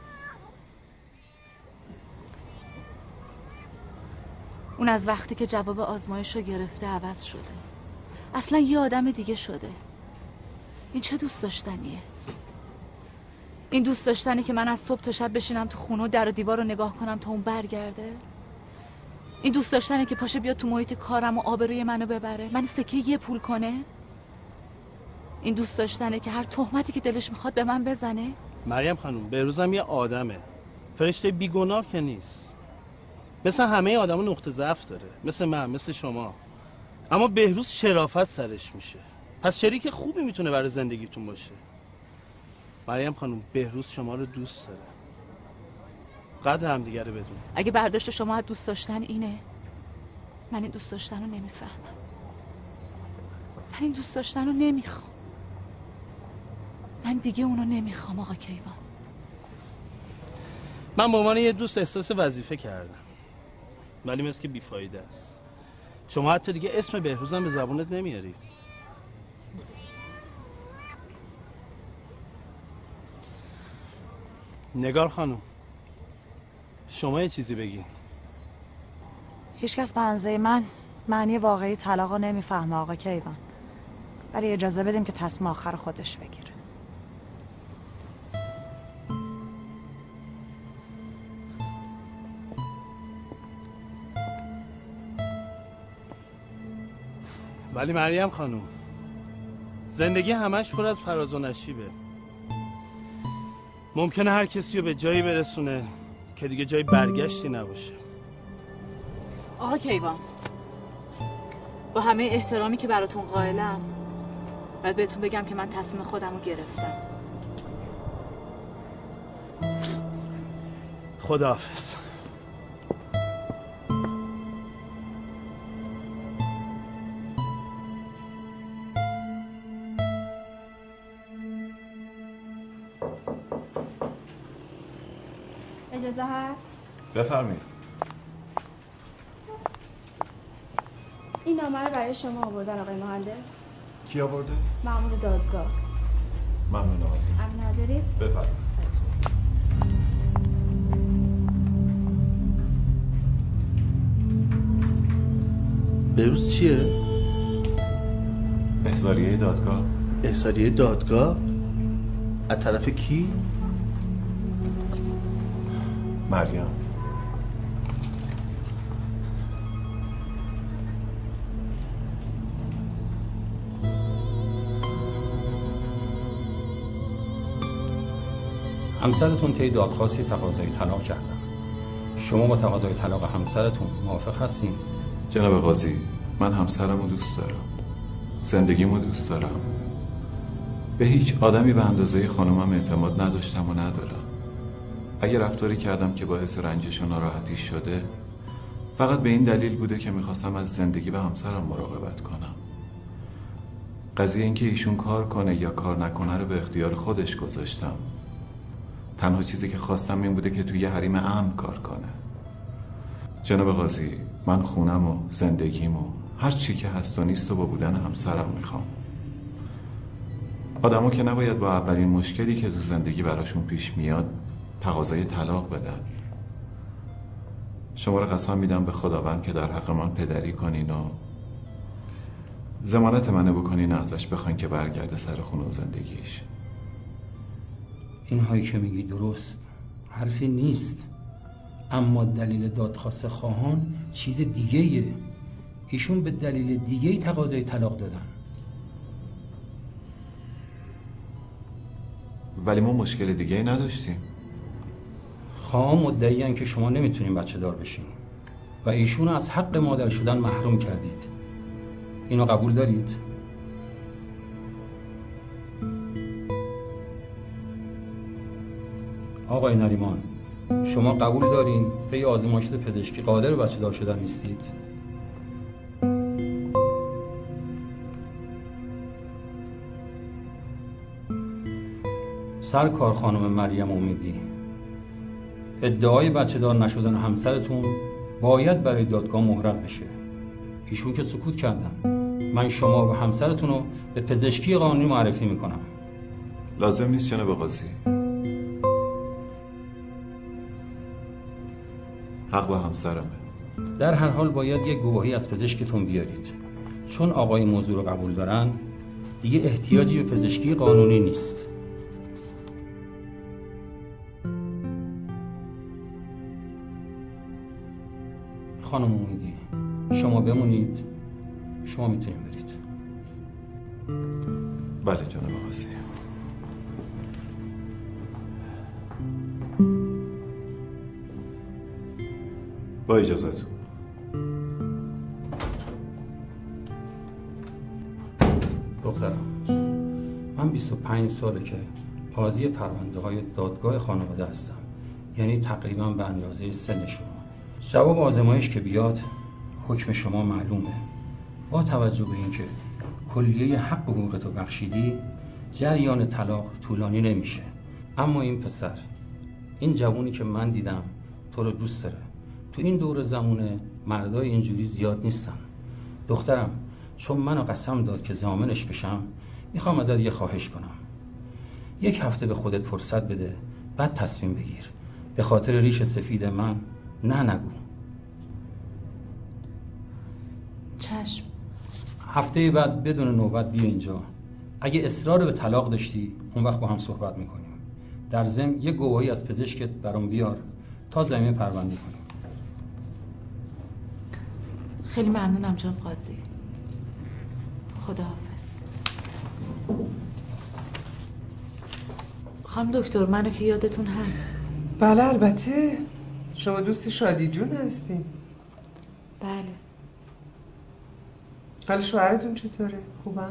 اون از وقتی که جواب آزمایش رو گرفته عوض شده. اصلا یه آدم دیگه شده. این چه دوست داشتنیه؟ این دوست داشتنی که من از صبح تا شب بشینم تو خونه و در و دیوار رو نگاه کنم تا اون برگرده؟ این دوست داشتنی که پاشه بیاد تو محیط کارم و آبروی منو ببره، من سکه یه پول کنه؟ این دوست داشتنه که هر تهمتی که دلش میخواد به من بزنه؟ مریم خانم بهروزم یه آدمه، فرشته بیگناه که نیست. مثل همه آدما نقطه ضعف داره، مثل من، مثل شما. اما بهروز شرافت سرش میشه، پس شریک خوبی میتونه برای زندگیتون باشه. مریم خانم بهروز شما رو دوست داره، قدر هم دیگه رو بدون. اگه برداشت شما از دوست داشتن اینه، من این دوست داشتن رو نمیفهمم. من این دوست داشتن رو نمیخوام. من دیگه اونو نمیخوام آقا کیوان. من به عنوان یه دوست احساس وظیفه کردم، ولی مثل که بیفایده است. شما حتی دیگه اسم بهروزم به زبونت نمیاری. نگار خانم شما یه چیزی بگین. هیچکس به اندازه من معنی واقعی طلاق رو نمیفهمه آقا کیوان، ولی اجازه بدیم که تصمیم آخر خودش بگیره. ولی مریم خانم زندگی همش پر از فراز و نشیبه. ممکنه هر کسی رو به جایی برسونه که دیگه جای برگشتی نباشه. آقا کیوان با همه احترامی که براتون قائلم باید بهتون بگم که من تصمیم خودم رو گرفتم. خداحافظ. اجازه هست؟ بفرمایید. این نامه رو برای شما آوردن آقای مهندس. کی آورده؟ مأمور دادگاه. ممنونم از این. امن ندارید؟ بفرمایید. بهروز چیه؟ احضاریه دادگاه. احضاریه دادگاه؟ از طرف کی؟ مریم. همسرتون طی دادخواستی تقاضای طلاق کردن. شما با تقاضای طلاق همسرتون موافق هستین؟ جناب قاضی، من همسرمو دوست دارم. زندگیمو دوست دارم. به هیچ آدمی به اندازه خانومم اعتماد نداشتم و ندارم. اگه رفتاری کردم که باعث رنجش و ناراحتی شده، فقط به این دلیل بوده که میخواستم از زندگی و همسرم مراقبت کنم. قضیه این که ایشون کار کنه یا کار نکنه رو به اختیار خودش گذاشتم. تنها چیزی که خواستم این بوده که توی یه حریم امن کار کنه. جناب قاضی، من خونم و زندگیم و هر چی که هست و نیست و با بودن همسرم میخوام. آدمو که نباید با اولین مشکلی که تو زندگی براشون پیش میاد تقاضای طلاق بدن. شما رو قسم میدم به خداوند که در حق من پدری کنین و ضمانت منو بکنین ازش بخواین که برگرده سر خونه و زندگیش. این هایی که میگی درست، حرفی نیست، اما دلیل دادخواست خواهان چیز دیگه‌ایه. ایشون به دلیل دیگه‌ای تقاضای طلاق دادن. ولی ما مشکل دیگه‌ای نداشتیم. خواهان مدعی‌اند که شما نمیتونین بچه دار بشین و ایشون از حق مادر شدن محروم کردید. اینو قبول دارید؟ آقای نریمان، شما قبول دارین طی آزمایشات پزشکی قادر بچه دار شدن نیستید؟ سرکار خانم مریم امیدی، ادعای بچه دار نشدن همسرتون باید برای دادگاه محرز بشه. ایشون که سکوت کردن. من شما و همسرتون رو به پزشکی قانونی معرفی میکنم. لازم نیست جناب قاضی. حق با همسرمه. در هر حال باید یک گواهی از پزشکتون بیارید. چون آقای موضوع رو قبول دارن، دیگه احتیاجی به پزشکی قانونی نیست. خانم امیدی، شما بمونید، شما میتونید برید. بله جناب قاضی. با اجازتون. دخترم، من بیست و پنج ساله که قاضی پرونده های دادگاه خانواده هستم، یعنی تقریبا به اندازه سن شما. جواب آزمایش که بیاد حکم شما معلومه. با توجه به اینکه کلیه حق و حقوقت رو بخشیدی، جریان طلاق طولانی نمیشه. اما این پسر، این جوونی که من دیدم تو رو دوست داره. تو این دور زمونه مردای اینجوری زیاد نیستن. دخترم، چون منو قسم داد که ضامنش بشم، میخوام ازت یه خواهش کنم. یک هفته به خودت فرصت بده، بعد تصمیم بگیر. به خاطر ریش سفید من نه نگو. چشم. هفته بعد بدون نوبت بیا اینجا. اگه اصرار به طلاق داشتی، اون وقت با هم صحبت میکنیم. در ضمن یه گواهی از پزشکت برام بیار تا زمین پرونده کنیم. خیلی ممنونم جناب قاضی. خداحافظ. خانم دکتر، منو که یادتون هست. بله البته. شما دوستی شادی جون هستین. بله. حال شوهرتون چطوره؟ خوبن؟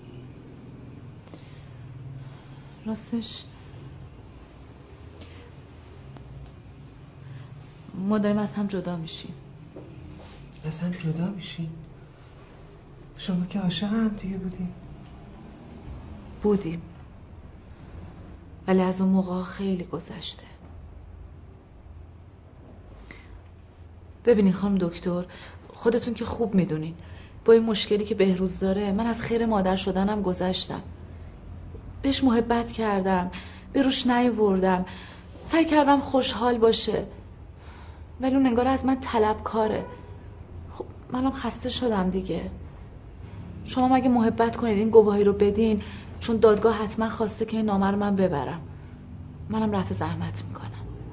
راستش ما داریم از هم جدا میشیم. از هم جدا میشیم؟ شما که عاشق هم دیگه بودیم. بودیم، ولی از اون موقع خیلی گذشته. ببینین خانم دکتر، خودتون که خوب میدونین با این مشکلی که بهروز داره من از خیر مادر شدنم گذشتم. بهش محبت کردم، به روش نیاوردم، سعی کردم خوشحال باشه، ولی اون انگار از من طلبکاره. خب منم خسته شدم دیگه. شما مگه محبت کنید این گواهی رو بدین، چون دادگاه حتما خواسته که این نامه رو من ببرم. منم رفع زحمت میکنم.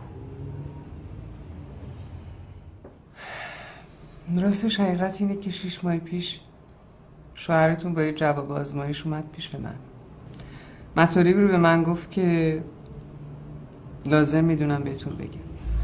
راستش حقیقت اینه که شیش ماه پیش شوهرتون با یه جواب آزمایش اومد پیش من. مطالبی رو به من گفت که لازم میدونم بهتون بگم.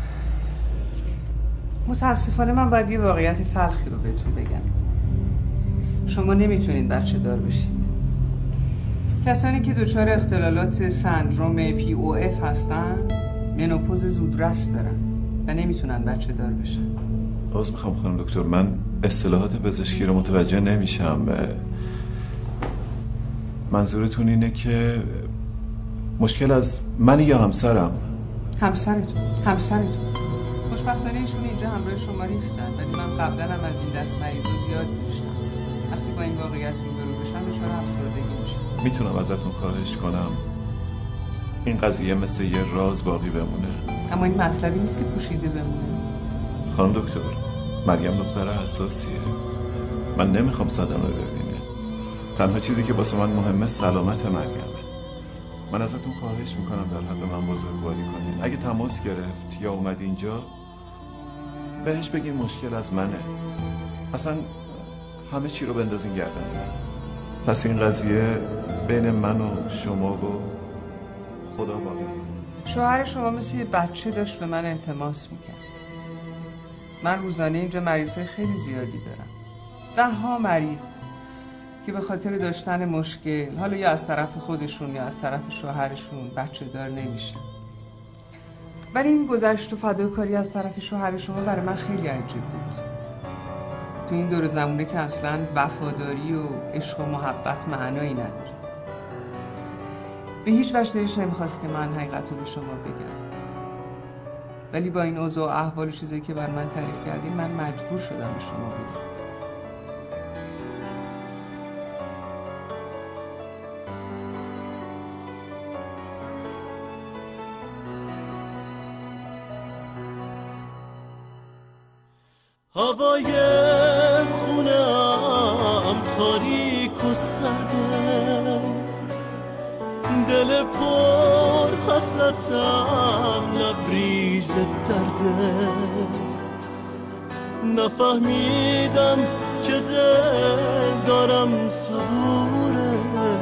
متاسفانه من باید یه واقعیت تلخی رو بهتون بگم. شما نمیتونید بچه دار بشید. کسانی که دچار اختلالات سندروم پی او اف هستن منوپوز زودرس دارن و نمیتونن بچه دار بشن. باز میخوام خانم دکتر، من اصطلاحات پزشکی رو متوجه نمیشم. منظورتون اینه که مشکل از من یا همسرم؟ همسرتون همسرتون خوشبختانه ایشون اینجا همراه شما نیستن، ولی من قبلا هم از این دست مریضا زیاد داشتم. وقتی با این واقعیت روبرو بشم دچار افسردگی میشم. میتونم ازتون خواهش کنم این قضیه مثل یه راز باقی بمونه؟ اما این مطلبی نیست که پوشیده بمونه. خانم دکتر، مریم دختر حساسیه. من نمیخوام صدمه ببینه. تنها چیزی که واسه من مهمه سلامت مریمه. من ازتون خواهش میکنم در حق من بزرگواری کنین. اگه تماس گرفت یا اومد اینجا بهش بگین مشکل از منه. اصلا همه چی رو بندازین گردن من. پس این قضیه بین من و شما و خدا باقی. شوهر شما مثل یه بچه داشت به من التماس میکرد. من روزانه اینجا مریضای خیلی زیادی دارم. ده ها مریض که به خاطر داشتن مشکل، حالا یا از طرف خودشون یا از طرف شوهرشون، بچه دار نمیشن. ولی این گذشت و فداکاری از طرف شوهر شما برای من خیلی عجیب بود. تو این دور زمونه که اصلا وفاداری و عشق و محبت معنایی نداره. به هیچ وجه دلش نمیخواست که من حقیقت رو به شما بگم. ولی با این اوضاع و احوال و چیزایی که بر من تعریف کردین من مجبور شدم به شما بگم. هوای خونم تاریک و سرده، دل پر حسرتم لبریز درده. نفهمیدم که دل دارم صبوره،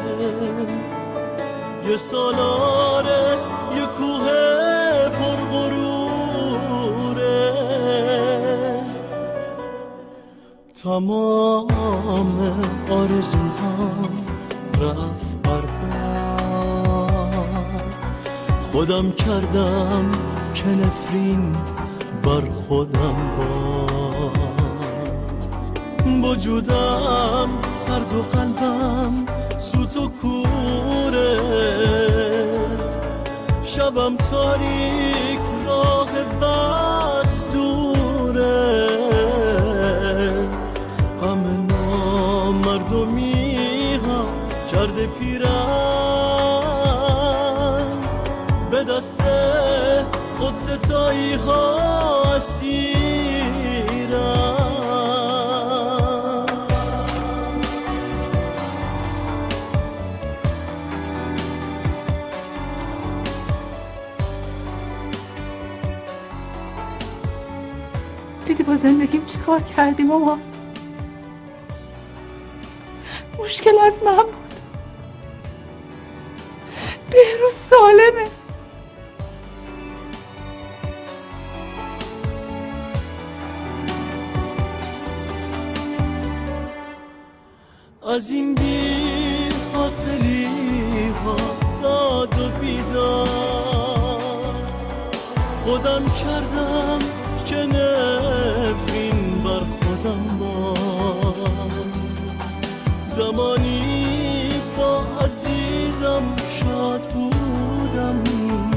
یه سالاره یه کوه پر غروره. تمام آرزوهام رفت برباد، خودم کردم که نفرین بر خودم باد. وجودم سرد و قلبم سوت و کوره، شبم تاریک راه بس دوره. غم نامردمی ها کرده پیرم، به دست خود ستایی ها اسیرم. دیدی با زندگیم چی کار کردیم ماما؟ مشکل از من بود. بهروز سالمه. از این بی حاصلی ها داد و بیداد، خودم کردم که نفرین بر خودم باد. زمانی با عزیزم شاد بودم،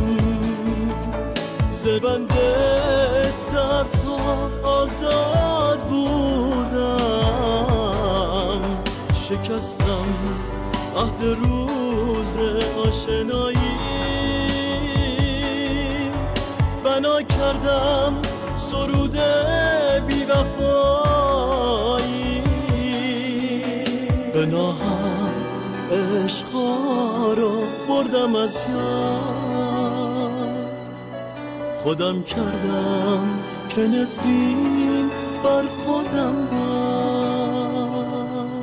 زبند دردها آزاد بودم. شکستم عهد روز آشنایی، بنا کردم سرود بی وفایی، به ناهم عشقا رو بردم از یاد، خودم کردم که نفرین بر خودم باد.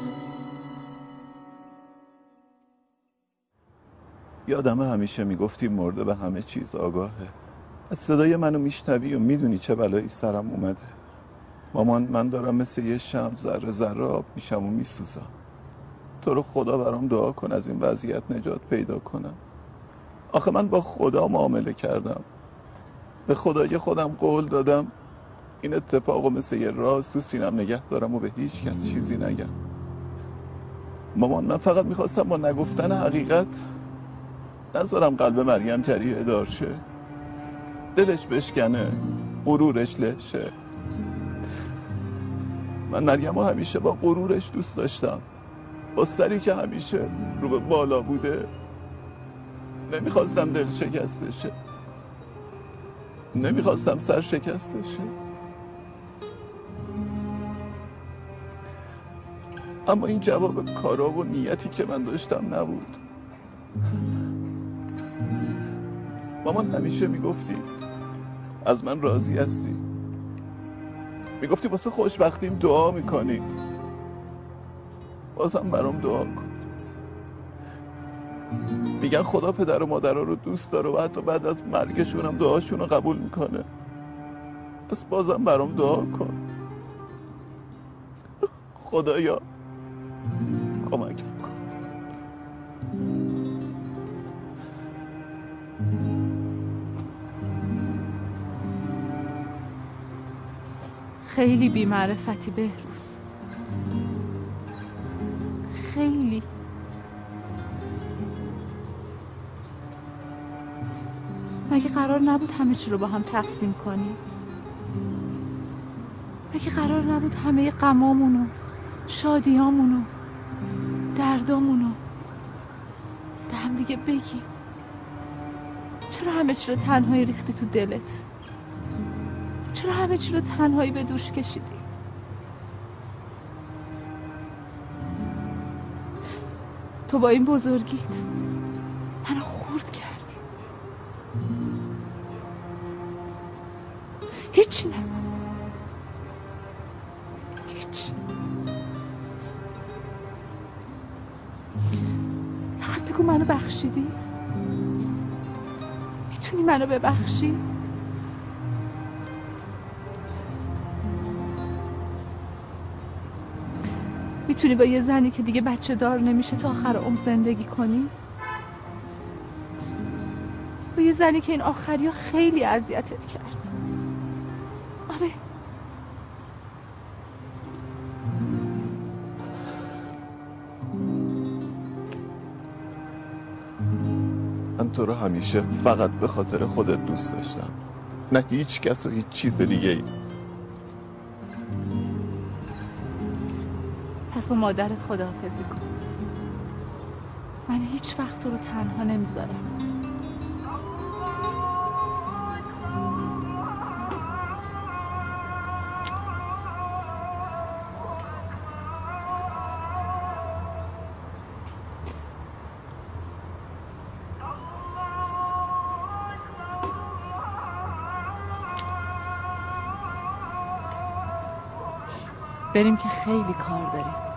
یادمه همیشه میگفتی مرده به همه چیز آگاهه. از صدای منو میشنوی و میدونی چه بلایی سرم اومده. مامان، من دارم مثل یه شمع ذره ذره آب میشم و میسوزم. تو رو خدا برام دعا کن از این وضعیت نجات پیدا کنم. آخه من با خدا معامله کردم، به خدای خودم قول دادم این اتفاقو مثل یه راز تو سینم نگه دارم و به هیچ کس چیزی نگم. مامان، من فقط میخواستم با نگفتن حقیقت نذارم قلب مریم جریحه دار شه، دلش بشکنه، غرورش له شه. من مریمو همیشه با غرورش دوست داشتم، با سری که همیشه رو به بالا بوده. نمیخواستم دل شکسته شه، نمیخواستم سر شکسته شه. اما این جواب کارا و نیتی که من داشتم نبود. مامان همیشه میگفتی از من راضی هستی، میگفتی واسه خوشبختیم دعا میکنی. بازم برام دعا کن. میگن خدا پدر و مادرها رو دوست داره و حتی بعد از مرگشون هم دعاشون رو قبول میکنه. پس بازم برام دعا کن. خدایا کمک کن. خیلی بی‌معرفتی بهروز، خیلی. مگه قرار نبود همه چی رو با هم تقسیم کنیم؟ مگه قرار نبود همه غمامونو، شادیامونو، دردامونو به هم دیگه بگیم؟ چرا همه چی رو تنهایی ریختی تو دلت؟ چرا همه چی رو تنهایی به دوش کشیدی؟ تو با این بزرگیت منو خورد کردی. هیچی نه، هیچ. فقط بگو منو بخشیدی. میتونی منو ببخشی؟ میتونی با یه زنی که دیگه بچه دار نمیشه تا آخر عمر زندگی کنی؟ با یه زنی که این آخری ها خیلی اذیتت کرد. آره. من تو رو همیشه فقط به خاطر خودت دوست داشتم، نه هیچ کس و هیچ چیز دیگه ای. پس با مادرت خداحافظی کن. من هیچ وقت تو رو تنها نمیذارم. بریم که خیلی کار داریم.